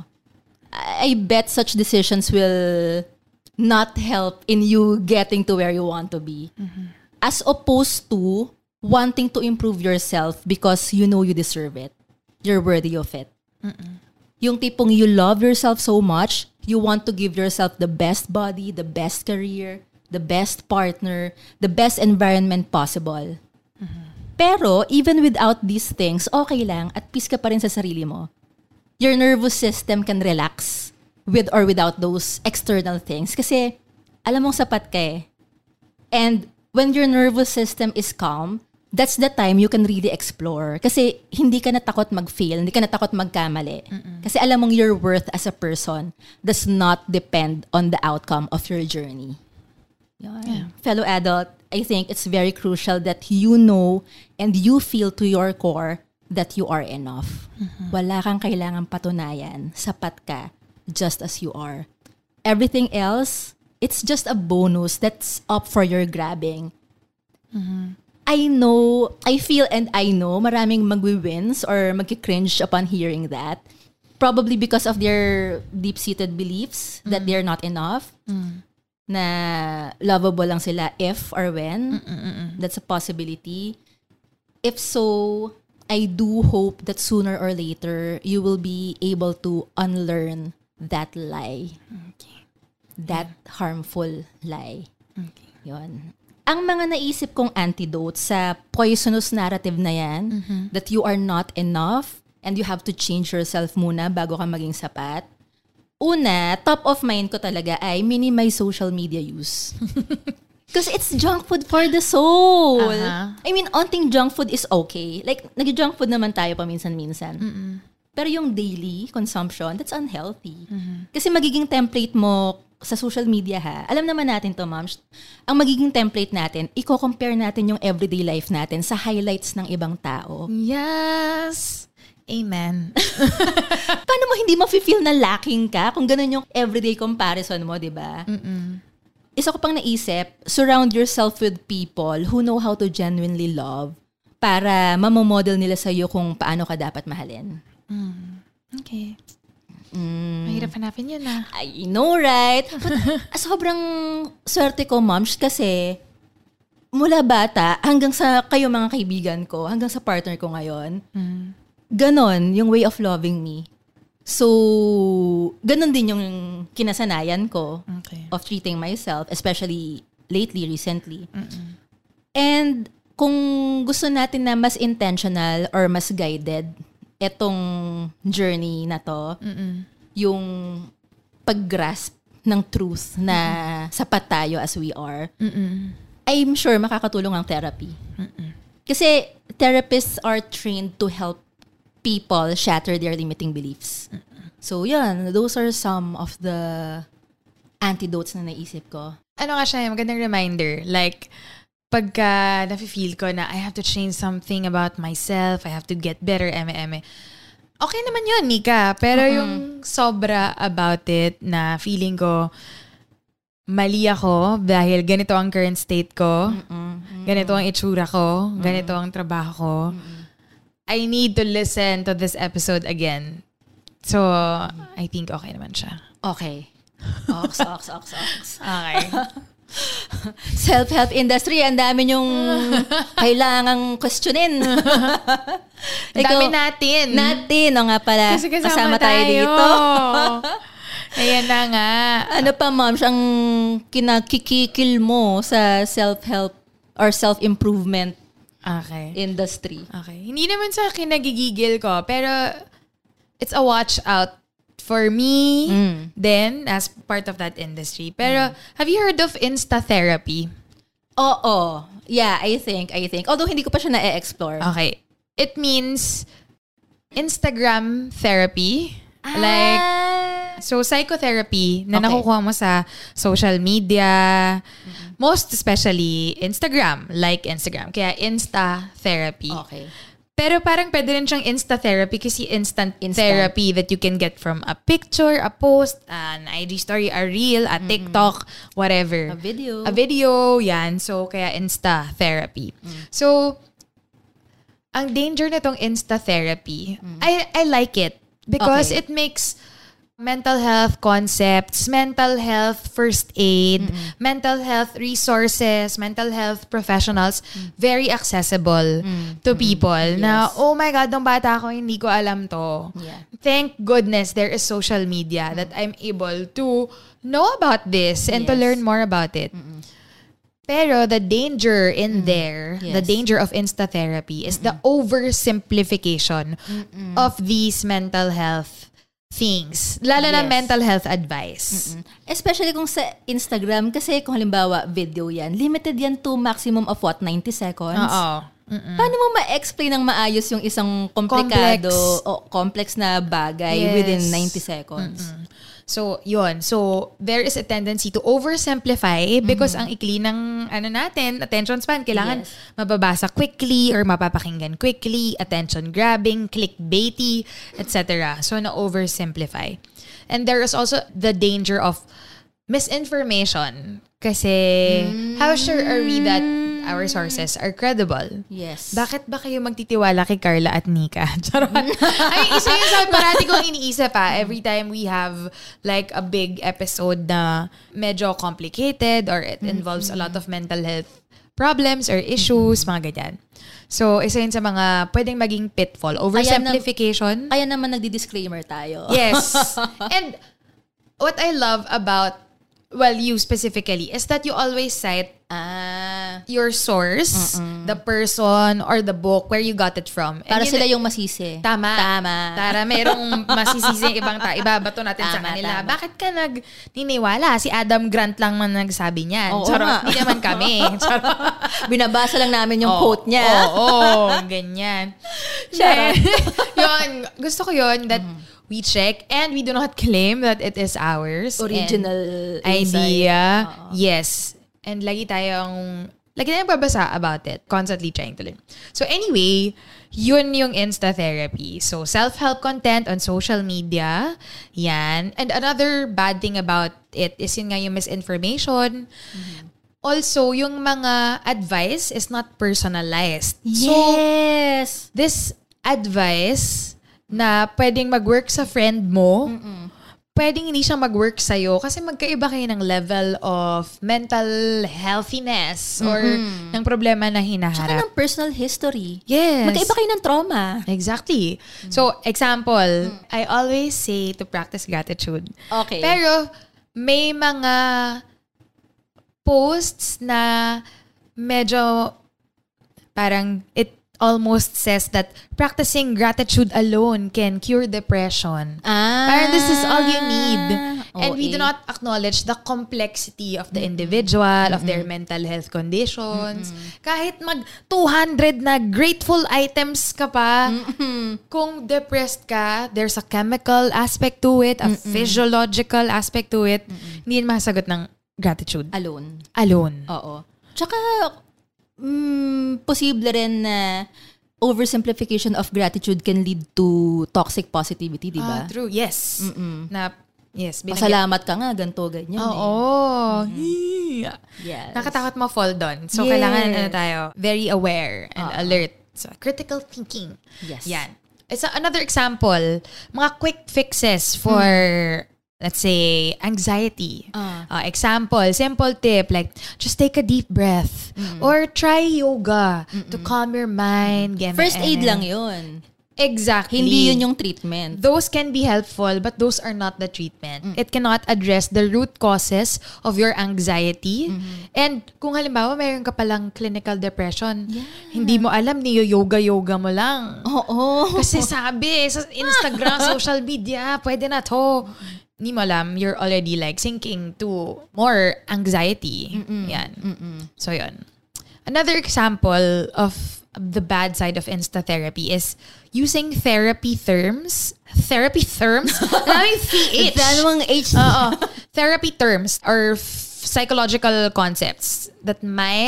I bet such decisions will not help in you getting to where you want to be. Mm-hmm. As opposed to wanting to improve yourself because you know you deserve it. You're worthy of it. Mm-mm. Yung tipong you love yourself so much, you want to give yourself the best body, the best career, the best partner, the best environment possible. Mm-hmm. Pero, even without these things, okay lang at peace ka pa rin sa sarili mo. Your nervous system can relax with or without those external things. Kasi, alam mong sapat ka eh. And when your nervous system is calm, that's the time you can really explore. Kasi hindi ka natakot mag-fail, hindi ka natakot magkamali. Mm-mm. Kasi alam mong your worth as a person does not depend on the outcome of your journey. Yeah. Fellow adult, I think it's very crucial that you know and you feel to your core that you are enough. Mm-hmm. Wala kang kailangang patunayan. Sapat ka just as you are. Everything else, it's just a bonus that's up for your grabbing. Mm-hmm. I know, I feel and I know maraming magwi-wins or magki-cringe upon hearing that. Probably because of their deep-seated beliefs mm. that they're not enough. Mm. Na lovable lang sila if or when. Mm-mm-mm. That's a possibility. If so, I do hope that sooner or later you will be able to unlearn that lie. Okay. That yeah. harmful lie. Okay. Yun. Ang mga naisip kong antidote sa poisonous narrative na yan, mm-hmm. that you are not enough and you have to change yourself muna bago ka maging sapat. Una, top of mind ko talaga ay minimize social media use. Because it's junk food for the soul. Uh-huh. I mean, onting junk food is okay. Like, nag-junk food naman tayo paminsan-minsan. Mm-mm. Pero yung daily consumption, that's unhealthy. Mm-hmm. Kasi magiging template mo sa social media ha, alam naman natin to, ma'am, ang magiging template natin, i-compare natin yung everyday life natin sa highlights ng ibang tao. Yes! Amen. Paano mo hindi ma-feel na lacking ka kung ganun yung everyday comparison mo, di ba? Isa ko pang naisip, surround yourself with people who know how to genuinely love para mamamodel nila sa'yo kung paano ka dapat mahalin. Mm. Okay. Mm. Mahirap hanapin yun ah. I know, right? But sobrang swerte ko, ma'am, kasi mula bata hanggang sa kayo mga kaibigan ko, hanggang sa partner ko ngayon, mm. ganon yung way of loving me. So, ganon din yung kinasanayan ko okay. of treating myself, especially lately, recently. Mm-mm. And kung gusto natin na mas intentional or mas guided etong journey na to, mm-mm. yung pag-grasp ng truth na mm-mm. sapat tayo as we are, mm-mm. I'm sure makakatulong ang therapy. Mm-mm. Kasi therapists are trained to help people shatter their limiting beliefs. Mm-mm. So yan, those are some of the antidotes na naisip ko. Ano nga siya, magandang reminder. Like, pagka nafe-feel ko na I have to change something about myself, I have to get better, eme, eme. Okay naman yun, Mika. Pero mm-hmm. yung sobra about it na feeling ko, mali ako dahil ganito ang current state ko, mm-hmm. ganito ang itsura ko, mm-hmm. ganito ang trabaho ko. Mm-hmm. I need to listen to this episode again. So, mm-hmm. I think okay naman siya. Okay. Ox, ox, ox, ox. Okay. Self-help industry, ang dami yung kailangang questionin. Dami natin. Natin, o nga pala. Kasi kasama, kasama tayo, tayo dito. Ayan na nga. Ano pa, ma'am, siyang kinakikikil mo sa self-help or self-improvement okay. industry? Okay. Hindi naman sa kinagigigil ko, pero it's a watch out for me, mm. then, as part of that industry. Pero, mm. have you heard of Insta therapy? Oo. Yeah, I think, I think. Although, hindi ko pa siya na-explore. Okay. It means Instagram therapy. Ah. Like, so, psychotherapy na okay. nakukuha mo sa social media. Mm-hmm. Most especially, Instagram. Like Instagram. Kaya, Insta therapy. Okay. Pero parang pwede rin siyang Insta therapy kasi instant, Instant. therapy that you can get from a picture, a post, an I G story, a reel, a TikTok, whatever. A video. A video, yan. So, kaya Insta therapy. Mm. So, ang danger nitong Insta therapy, mm. I, I like it because okay. it makes mental health concepts, mental health first aid, mm-mm. mental health resources, mental health professionals, mm. very accessible mm. to people. Mm. Na, yes. oh my God, nung bata ako, hindi ko alam to. Yeah. Thank goodness there is social media mm. that I'm able to know about this and yes. to learn more about it. Mm-mm. Pero the danger in mm. there, yes. the danger of Insta therapy is Mm-mm. the oversimplification Mm-mm. of these mental health things. Lalo yes. na mental health advice. Mm-mm. Especially kung sa Instagram, kasi kung halimbawa video yan, limited yan to maximum of what, ninety seconds? Oo. Mm-mm. Paano mo ma-explain ng maayos yung isang komplikado complex. o complex na bagay yes. within ninety seconds? Mm-mm. So, yun. So, there is a tendency to oversimplify because mm-hmm. ang ikli ng ano natin, attention span, kailangan yes. mababasa quickly or mapapakinggan quickly, attention grabbing, clickbaity, et cetera. So, na-oversimplify. And there is also the danger of misinformation. Kasi, mm. how sure are we that our sources are credible? Yes. Bakit ba kayo magtitiwala kay Carla at Nika? Charot. Ay, isa yun sa parati kong iniisip pa. Every time we have like a big episode na medyo complicated or it involves mm-hmm. a lot of mental health problems or issues, mm-hmm. mga ganyan. So, isa yun sa mga pwedeng maging pitfall. Oversimplification. Kaya, na, kaya naman nagdi-disclaimer tayo. Yes. And what I love about well, you specifically, is that you always cite uh, your source, Mm-mm. the person, or the book, where you got it from. Para sila yung masisi. Tama. Tama. Tara, merong masisisi ibang ta. Ibabato natin tama, sa kanila. Tama. Bakit ka nag-niniwala? Si Adam Grant lang man nagsabi niyan. Oo, Charot. Hindi naman kami. Binabasa lang namin yung oh, quote niya. Oo, oh, oh, ganyan. Charot. Yun, gusto ko yun that mm-hmm. we check and we do not claim that it is ours. Original idea. Uh-oh. Yes. And lagi tayong, lagi tayong babasa about it. Constantly trying to learn. So anyway, yun yung Insta therapy. So self-help content on social media. Yan. And another bad thing about it is yun nga yung misinformation. Mm-hmm. Also, yung mga advice is not personalized. Yes! So, this advice na pwedeng mag-work sa friend mo, Mm-mm. pwedeng hindi siya mag-work sa'yo kasi magkaiba kayo ng level of mental healthiness mm-hmm. or ng problema na hinaharap. Tsaka ng personal history. Yes. Magkaiba kayo ng trauma. Exactly. Mm-hmm. So, example, mm-hmm. I always say to practice gratitude. Okay. Pero, may mga posts na medyo parang it almost says that practicing gratitude alone can cure depression. Ah. Parang this is all you need. And okay. we do not acknowledge the complexity of the individual, mm-hmm. of their mental health conditions. Mm-hmm. Kahit mag two hundred na grateful items ka pa, mm-hmm. kung depressed ka, there's a chemical aspect to it, a mm-hmm. physiological aspect to it. Mm-hmm. Hindi masagot ng gratitude. Alone. Alone. Oo. Tsaka, Mm, posible rin na oversimplification of gratitude can lead to toxic positivity, di ba? Ah, true. Yes. Mm-mm. Na, yes. Binanggit. Pasalamat ka nga, ganito, ganyan. Oo. Eh. Mm-hmm. Yes. Nakatakot ma-fall doon. So, yes. kailangan ano tayo, very aware and uh-huh. alert. So, critical thinking. Yes. Yan. It's a, another example. Mga quick fixes for... Hmm. Let's say, anxiety. Uh. Uh, example, simple tip, like, just take a deep breath. Mm-mm. Or try yoga Mm-mm. to calm your mind. Get First aid lang yun. Exactly. Hindi yun yung treatment. Those can be helpful, but those are not the treatment. Mm. It cannot address the root causes of your anxiety. Mm-hmm. And kung halimbawa, mayroon ka palang clinical depression, yeah. hindi mo alam, niyo-yoga-yoga mo lang. Oo. Kasi sabi, sa Instagram, social media, pwede na to. Hindi mo alam, you're already like sinking to more anxiety. Mm-mm. Yan. Mm-mm. So, yun. Another example of the bad side of Insta therapy is using therapy terms. Therapy terms? Daming T H. Dalawang H. Oo. Therapy terms or f- psychological concepts that might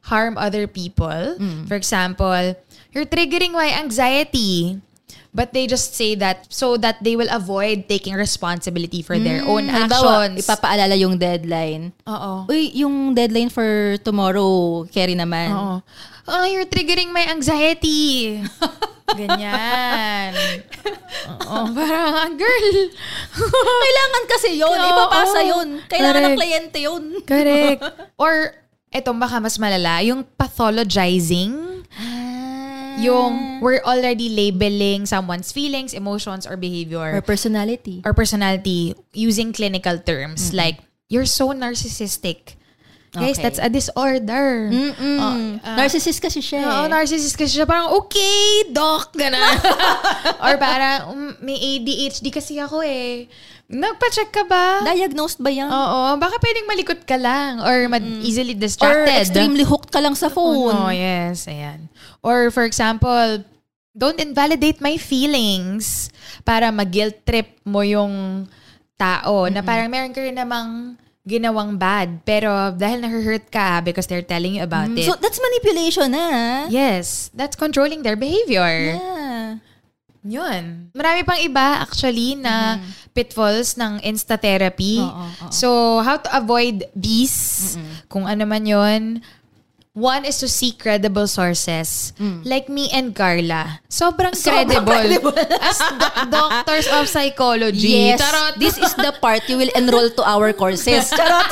harm other people. Mm. For example, you're triggering my anxiety. But they just say that so that they will avoid taking responsibility for their own Halimbawa, actions. ipapaalala yung deadline. Oo. Uy, yung deadline for tomorrow, carry naman. Oo. Oh, you're triggering my anxiety. Ganyan. Oo, parang, girl. Kailangan kasi yun. Oo, Ipapasa oo. yun. Kailangan ng Correct. kliyente yun. Correct. Or, eto baka mas malala, yung pathologizing. Yung we're already labeling someone's feelings, emotions, or behavior. Or personality. Or personality using clinical terms. Mm-hmm. Like, you're so narcissistic. Guys, Okay. that's a disorder. Mm-mm. Uh, uh, Narcissist kasi siya. Oo, eh. narcissist kasi siya. Parang, okay, doc, gano'n. Or parang, um, may A D H D kasi ako eh. Nagpa-check ka ba? Diagnosed ba yan? Oo, baka pwedeng malikot ka lang or ma- easily Or distracted. extremely hooked ka lang sa phone. Oh, yes, ayan. Or for example, don't invalidate my feelings para mag-guilt trip mo yung tao na parang meron ka rin namang ginawang bad pero dahil na-hurt ka because they're telling you about it. So, that's manipulation na. Yes, that's controlling their behavior. Yeah. Yun. Marami pang iba actually na pitfalls ng Insta therapy. Oo, oo. So, how to avoid these, kung ano man yun. One is to seek credible sources. Like me and Carla. Sobrang, Sobrang credible. As do- doctors of psychology. Yes. Charot. This is the part you will enroll to our courses. Charot.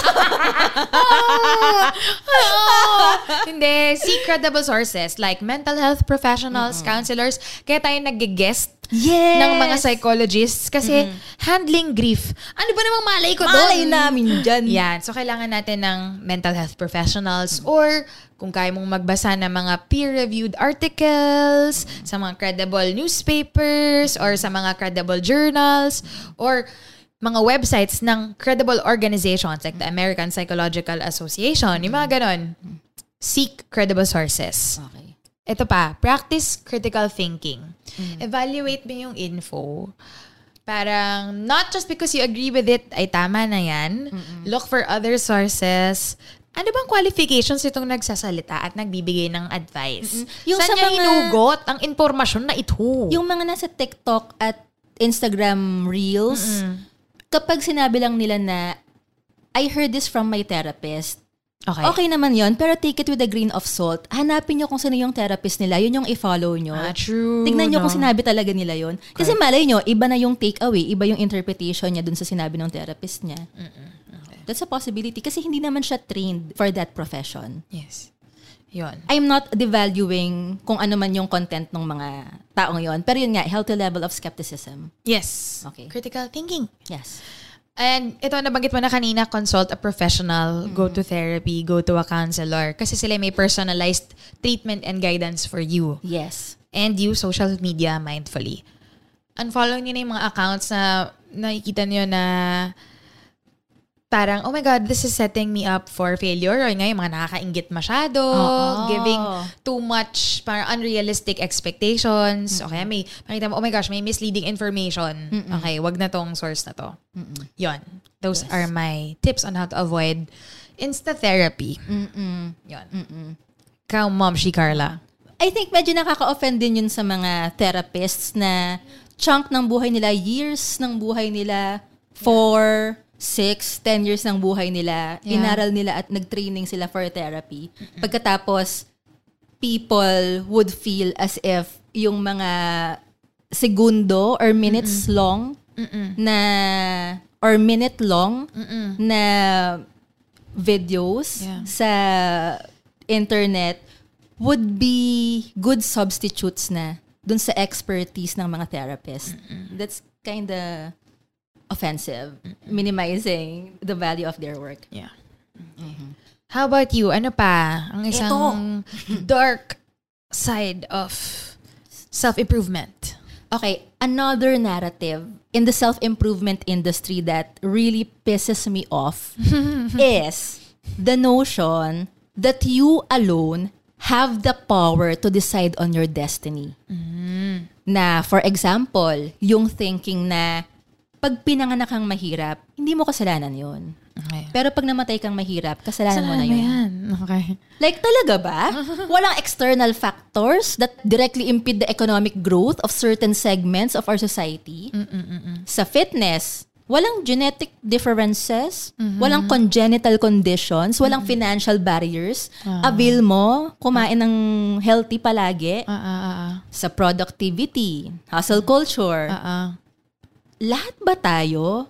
Oh, hindi. Seek credible sources like mental health professionals, counselors. Kaya tayo nag-guest Yes. ng mga psychologists kasi handling grief. Ano ba namang malay ko doon? Malay namin dyan. Yan. So, kailangan natin ng mental health professionals or kung kaya mong magbasa ng mga peer-reviewed articles sa mga credible newspapers or sa mga credible journals or mga websites ng credible organizations like the American Psychological Association. Yung mga ganon. Seek credible sources. Okay. Ito pa, practice critical thinking. Evaluate mo yung info. Parang, not just because you agree with it, ay tama na yan. Look for other sources. Ano bang qualifications itong nagsasalita at nagbibigay ng advice? Yung Saan sa niya mga- hinugot ang impormasyon na ito? Yung mga nasa TikTok at Instagram Reels, kapag sinabi lang nila na, I heard this from my therapist, okay. okay naman yon, pero take it with a grain of salt. Hanapin nyo kung sino yung therapist nila, yun yung i-follow nyo. Ah, true. Tignan nyo no? kung sinabi talaga nila yon. Kasi malay nyo, iba na yung takeaway, iba yung interpretation niya dun sa sinabi ng therapist niya. Okay. That's a possibility kasi hindi naman siya trained for that profession. Yes. Yun. I'm not devaluing kung ano man yung content ng mga taong yon, pero yun nga, healthy level of skepticism. Yes. Okay. Critical thinking. Yes. And ito, nabanggit mo na kanina, consult a professional, go to therapy, go to a counselor. Kasi sila may personalized treatment and guidance for you. Yes. And use social media mindfully. Unfollow niyo na yung mga accounts na nakikita niyo na parang, oh my God, this is setting me up for failure. Or nga yung mga nakakaingit masyado, Oo. giving too much parang unrealistic expectations. Mm-mm. Okay, may, makita mo, oh my gosh, may misleading information. Mm-mm. Okay, wag na tong source na to. Mm-mm. Yon. Those yes. are my tips on how to avoid Insta therapy. Mm-mm. Yon. Mm-mm. Ikaw, Mom, she Carla. I think medyo nakaka-offend din yun sa mga therapists na chunk ng buhay nila, years ng buhay nila, four, six, ten years ng buhay nila, Yeah. inaral nila at nag-training sila for therapy. Mm-mm. Pagkatapos, people would feel as if yung mga segundo or minutes Mm-mm. long Mm-mm. na or minute long Mm-mm. na videos Yeah. sa internet would be good substitutes na dun sa expertise ng mga therapists. Mm-mm. That's kinda offensive. Mm-mm. Minimizing the value of their work. Yeah. Mm-hmm. How about you? Ano pa? Ang isang dark side of self-improvement. Okay, another narrative in the self-improvement industry that really pisses me off is the notion that you alone have the power to decide on your destiny. Mm. Na, for example, yung thinking na pag pinanganak kang mahirap, hindi mo kasalanan yun. Okay. Pero pag namatay kang mahirap, kasalanan, kasalanan mo na yun. yan. Okay. Like talaga ba? Walang external factors that directly impede the economic growth of certain segments of our society? Mm-mm-mm. Sa fitness, walang genetic differences, mm-hmm. walang congenital conditions, walang mm-hmm. financial barriers. Uh-huh. Avail mo, kumain ng healthy palagi. Uh-uh. Sa productivity, hustle culture. Uh-uh. Lahat ba tayo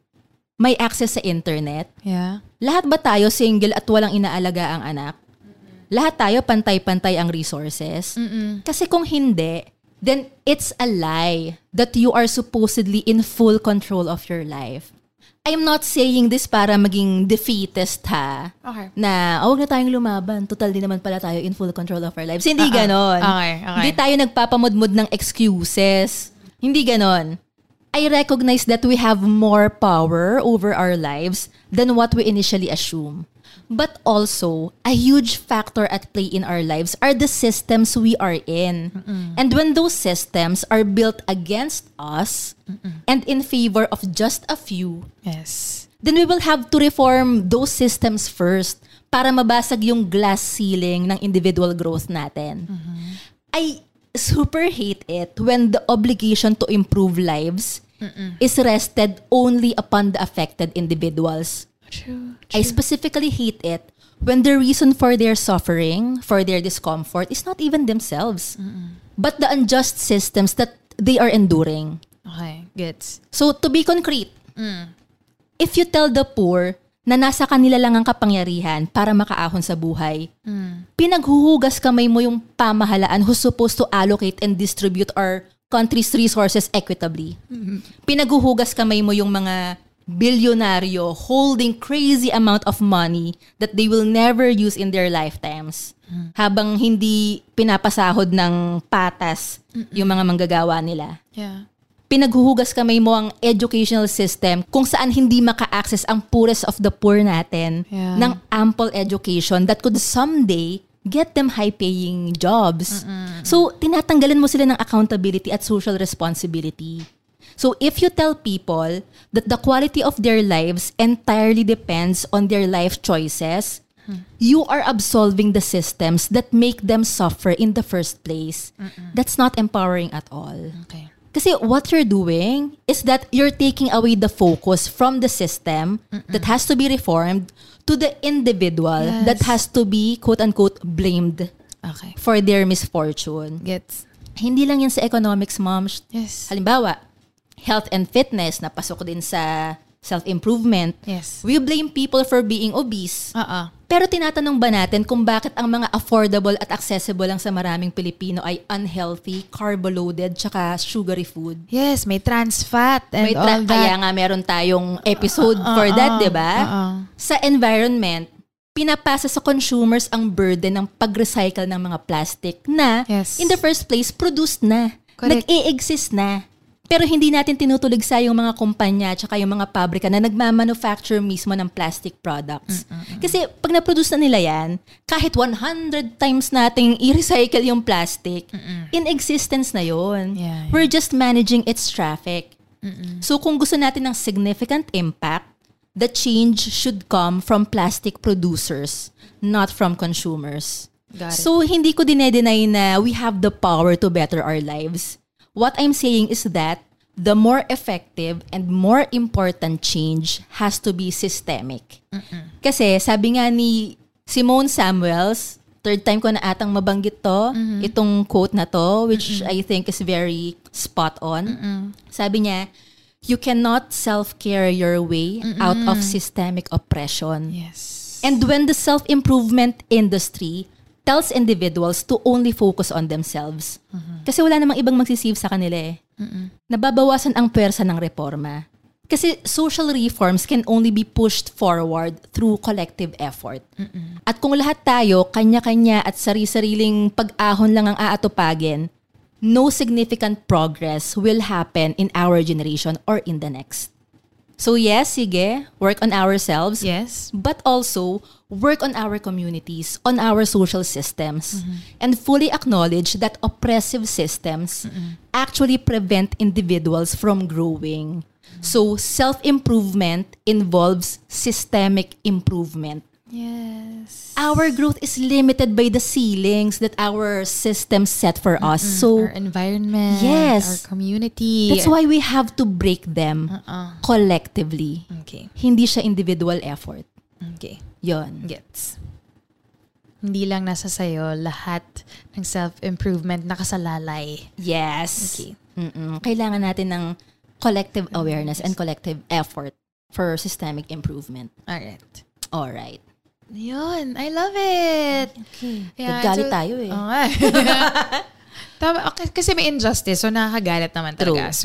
may access sa internet? Yeah. Lahat ba tayo single at walang inaalaga ang anak? Mm-mm. Lahat tayo pantay-pantay ang resources? Mm-mm. Kasi kung hindi, then it's a lie that you are supposedly in full control of your life. I'm not saying this para maging defeatist ha. Okay. Na, oh, huwag na tayong lumaban. Total din naman pala tayo in full control of our lives. Hindi uh-uh. ganon. Okay, okay. Hindi tayo nagpapamudmud ng excuses. Hindi ganon. I recognize that we have more power over our lives than what we initially assume. But also, a huge factor at play in our lives are the systems we are in. Mm-mm. And when those systems are built against us Mm-mm. and in favor of just a few, yes, then we will have to reform those systems first para mabasag yung glass ceiling ng individual growth natin. Mm-hmm. I super hate it when the obligation to improve lives Mm-mm. is rested only upon the affected individuals. True, true. I specifically hate it when the reason for their suffering, for their discomfort, is not even themselves, Mm-mm. but the unjust systems that they are enduring. Okay, gets. So, to be concrete, mm. if you tell the poor na nasa kanila lang ang kapangyarihan para makaahon sa buhay, mm. pinaghuhugas kamay mo yung pamahalaan who's supposed to allocate and distribute our country's resources equitably. Mm-hmm. Pinaghuhugas kamay mo yung mga bilyonaryo holding crazy amount of money that they will never use in their lifetimes. Mm. Habang hindi pinapasahod ng patas Mm-mm. yung mga manggagawa nila. Yeah. Pinaghuhugas kamay mo ang educational system kung saan hindi maka-access ang poorest of the poor natin yeah. ng ample education that could someday get them high-paying jobs. Mm-mm. So, tinatanggalan mo sila ng accountability at social responsibility. So, if you tell people that the quality of their lives entirely depends on their life choices, hmm. you are absolving the systems that make them suffer in the first place. Mm-mm. That's not empowering at all. Okay. Kasi what you're doing is that you're taking away the focus from the system Mm-mm. that has to be reformed to the individual yes. that has to be quote-unquote blamed okay. for their misfortune. Gets. Hindi lang yan sa economics, ma'am. Yes. Halimbawa, health and fitness, napasok din sa self-improvement. Yes. We blame people for being obese. Uh-uh. Pero tinatanong ba natin kung bakit ang mga affordable at accessible lang sa maraming Pilipino ay unhealthy, carbo-loaded, tsaka sugary food? Yes, may trans fat and may tra- all that. Kaya nga meron tayong episode uh, uh, for that, uh, di ba? Uh-uh. Sa environment, pinapasa sa consumers ang burden ng pag-recycle ng mga plastic na yes. in the first place, produced na. Correct. Nag-i-exist na. Pero hindi natin tinutuligsa yung mga kumpanya at yung mga pabrika na nagmamanufacture mismo ng plastic products. Mm-mm. Kasi pag na-produce na nila yan, kahit one hundred times nating i-recycle yung plastic, Mm-mm. in existence na yun. Yeah, yeah. We're just managing its traffic. Mm-mm. So kung gusto natin ng significant impact, the change should come from plastic producers, not from consumers. Got it. So hindi ko dine-deny na we have the power to better our lives. What I'm saying is that the more effective and more important change has to be systemic. Mm-mm. Kasi sabi nga ni Simone Samuels, third time ko na atang mabanggit to, mm-hmm. itong quote na to, which Mm-mm. I think is very spot on. Mm-mm. Sabi niya, you cannot self-care your way Mm-mm. out of systemic oppression. Yes. And when the self-improvement industry tells individuals to only focus on themselves. Mm-hmm. Kasi wala namang ibang magsisave sa kanila eh. Mm-mm. Nababawasan ang pwersa ng reforma. Kasi social reforms can only be pushed forward through collective effort. Mm-mm. At kung lahat tayo, kanya-kanya at sari-sariling pag-ahon lang ang aatupagin, no significant progress will happen in our generation or in the next. So yes, sige, work on ourselves. Yes. But also, work on our communities, on our social systems, mm-hmm. and fully acknowledge that oppressive systems mm-hmm. actually prevent individuals from growing, So, self-improvement involves systemic improvement. Yes. Our growth is limited by the ceilings that our system set for us. Mm-mm. So, our environment, yes, our community. That's why we have to break them uh-uh. collectively. Okay. Hindi siya individual effort. Okay. Yon. Gets. Hindi lang nasa sayo lahat ng self-improvement nakasalalay. Yes. Okay. Mm-mm. Kailangan natin ng collective awareness and collective effort for systemic improvement. Alright. Alright. Yun. I love it. Okay. Yeah, Naggalit so, tayo eh. Oo nga. Tama, okay, kasi may injustice, so nakakagalit naman talaga. True. So,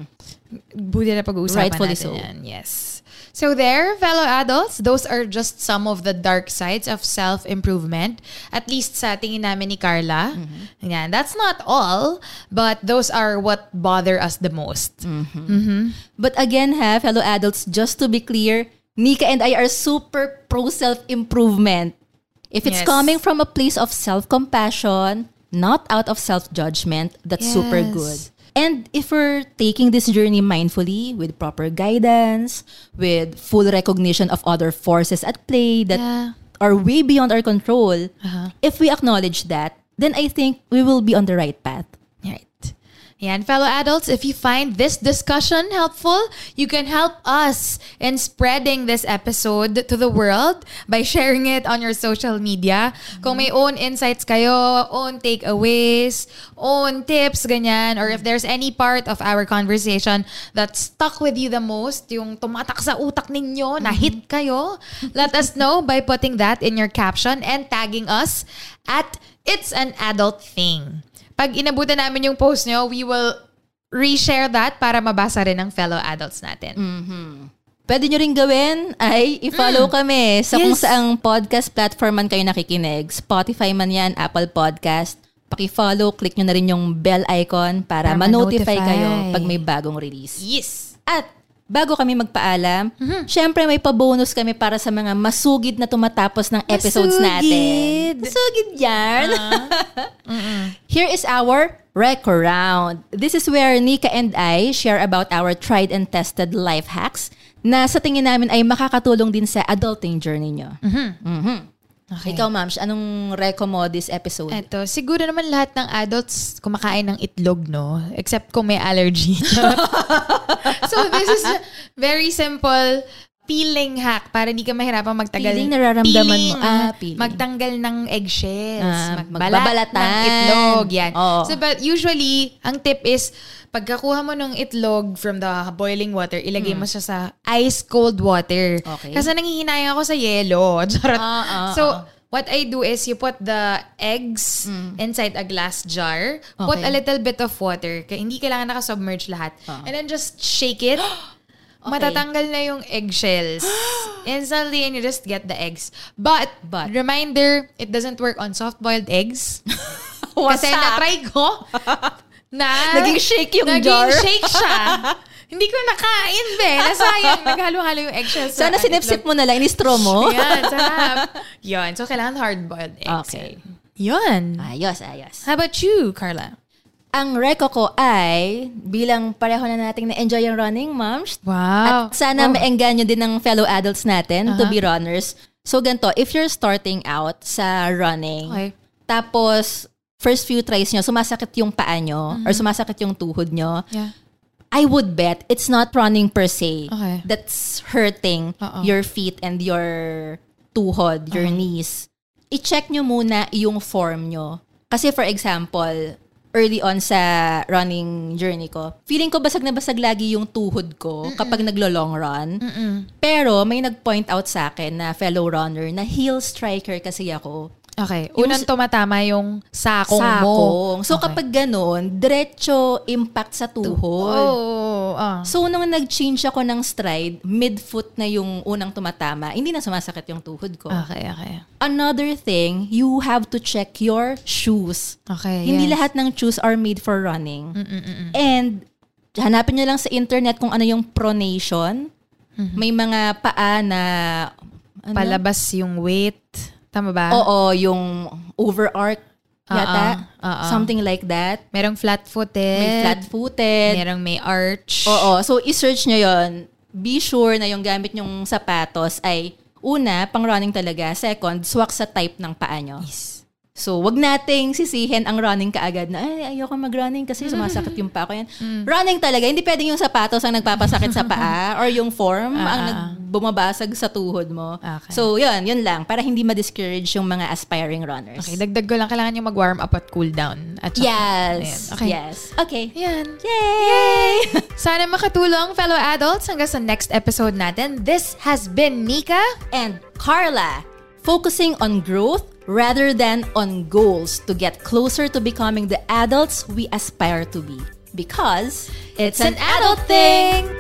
mm-hmm. buti na pag-uusapan Rightfully natin so. yan. Yes. So there, fellow adults, those are just some of the dark sides of self-improvement. At least sa tingin namin ni Carla. Mm-hmm. Yan. That's not all, but those are what bother us the most. Mm-hmm. Mm-hmm. But again ha, fellow adults, just to be clear, Nika and I are super pro self-improvement. If it's Yes. coming from a place of self-compassion, not out of self-judgment, that's Yes. super good. And if we're taking this journey mindfully, with proper guidance, with full recognition of other forces at play that Yeah. are way beyond our control, Uh-huh. if we acknowledge that, then I think we will be on the right path. Right. Yan, fellow adults, if you find this discussion helpful, you can help us in spreading this episode to the world by sharing it on your social media. Mm-hmm. Kung may own insights kayo, own takeaways, own tips, ganyan, or if there's any part of our conversation that stuck with you the most, yung tumatak sa utak ninyo, na-hit kayo, let us know by putting that in your caption and tagging us at It's an Adult Thing. Pag inabutan namin yung post nyo, we will reshare that para mabasa rin ng fellow adults natin. Mm-hmm. Pwede nyo rin gawin ay i-follow mm. kami sa yes. kung saang podcast platform man kayo nakikinig. Spotify man yan, Apple Podcast. Paki-follow, click nyo na rin yung bell icon para, para ma-notify kayo pag may bagong release. Yes! At bago kami magpaalam, mm-hmm. syempre may pa-bonus kami para sa mga masugid na tumatapos ng episodes masugid. natin. Masugid yan! Uh-huh. Here is our Reco Round. This is where Nika and I share about our tried and tested life hacks na sa tingin namin ay makakatulong din sa adulting journey nyo. Mm-hmm. Mm-hmm. Okay. Ikaw, ma'am, anong reco mo this episode? Eto, siguro naman lahat ng adults kumakain ng itlog, no? Except kung may allergy. So, this is a very simple peeling hack para hindi ka mahirapang magtagal. Peeling, nararamdaman peeling, mo. Ah, peeling. Magtanggal ng eggshells. Ah, magbalat ng itlog. Yan. Oo. So, but usually, ang tip is, pagkakuha mo ng itlog from the boiling water, ilagay hmm. mo siya sa ice cold water. Okay. Kasi nangihinayang ako sa yelo. Charot. Ah, ah, so, ah. what I do is you put the eggs mm. inside a glass jar, okay. put a little bit of water, kaya hindi kailangan naka-submerge lahat, uh-huh. and then just shake it. Okay. Matatanggal na yung eggshells instantly and you just get the eggs. But, but reminder, it doesn't work on soft-boiled eggs. Kasi na-try ko na naging shake yung naging jar. Naging shake siya. Hindi ko nakain, be. Nasayang. Naghalo-halo yung eggshells. Sana sinipsip mo na lang. In-straw mo. Yan, sarap. Yun. So, kailangan hard-boiled eggs. Okay. Yun. Ayos, ayos. How about you, Carla? Ang reco ko ay, bilang pareho na nating na-enjoy yung running, moms. Wow. At sana oh. maengganyo din ng fellow adults natin uh-huh. to be runners. So, ganito, if you're starting out sa running, okay. tapos, first few tries nyo, sumasakit yung paa nyo, mm-hmm. or sumasakit yung tuhod nyo, yeah. I would bet it's not running per se. Okay. That's hurting Uh-oh. your feet and your tuhod, your uh-huh. knees. I-check nyo muna yung form nyo. Kasi for example, early on sa running journey ko, feeling ko basag na basag lagi yung tuhod ko Mm-mm. kapag naglo-long run. Mm-mm. Pero may nag-point out sa akin na fellow runner na heel striker kasi ako. Okay. Unang yung, tumatama yung sakong, sakong. mo. So, okay. kapag ganun, diretso impact sa tuhod. Oh, uh. So, nung nag-change ako ng stride, mid-foot na yung unang tumatama, hindi na sumasakit yung tuhod ko. Okay, okay. Another thing, you have to check your shoes. Okay, Hindi yes. lahat ng shoes are made for running. Mm-mm-mm. And, hanapin nyo lang sa internet kung ano yung pronation. Mm-hmm. May mga paa na... Ano? Palabas yung weight. Tama ba? Oo, yung over-arc yata. Uh-uh. Something like that. Merong flat-footed. May flat-footed. Merong may arch. Oo. So, i-search nyo yon. Be sure na yung gamit nyong sapatos ay una, pang running talaga. Second, swak sa type ng paa nyo. Yes. So, wag nating sisihin ang running kaagad na, ay, ayoko mag-running kasi sumasakit yung paa ko yan. Mm. Running talaga, hindi pwedeng yung sapatos ang nagpapasakit sa paa or yung form uh-huh. ang nagbumabasag sa tuhod mo. Okay. So, yun, yun lang. Para hindi ma-discourage yung mga aspiring runners. Okay, dagdag ko lang, kailangan yung mag-warm up at cool down. At yes. Okay. Yes. Okay. Yan. Yay! Sana makatulong, fellow adults, hanggang sa next episode natin. This has been Nika and Carla, focusing on growth rather than on goals to get closer to becoming the adults we aspire to be. Because it's, it's an, an adult thing!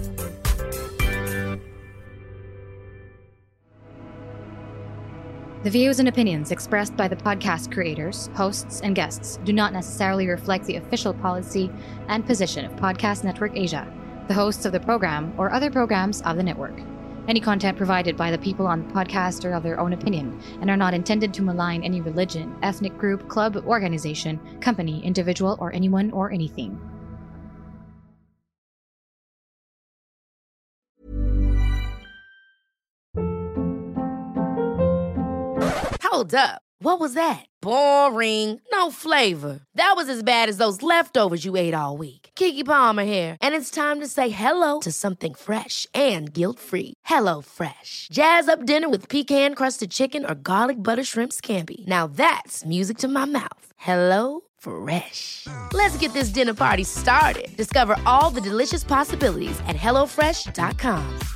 The views and opinions expressed by the podcast creators, hosts, and guests do not necessarily reflect the official policy and position of Podcast Network Asia, the hosts of the program, or other programs of the network. Any content provided by the people on the podcast are of their own opinion and are not intended to malign any religion, ethnic group, club, organization, company, individual, or anyone or anything. Hold up. What was that? Boring. No flavor. That was as bad as those leftovers you ate all week. Keke Palmer here, and it's time to say hello to something fresh and guilt-free. Hello Fresh. Jazz up dinner with pecan-crusted chicken or garlic butter shrimp scampi. Now that's music to my mouth. Hello Fresh. Let's get this dinner party started. Discover all the delicious possibilities at hello fresh dot com.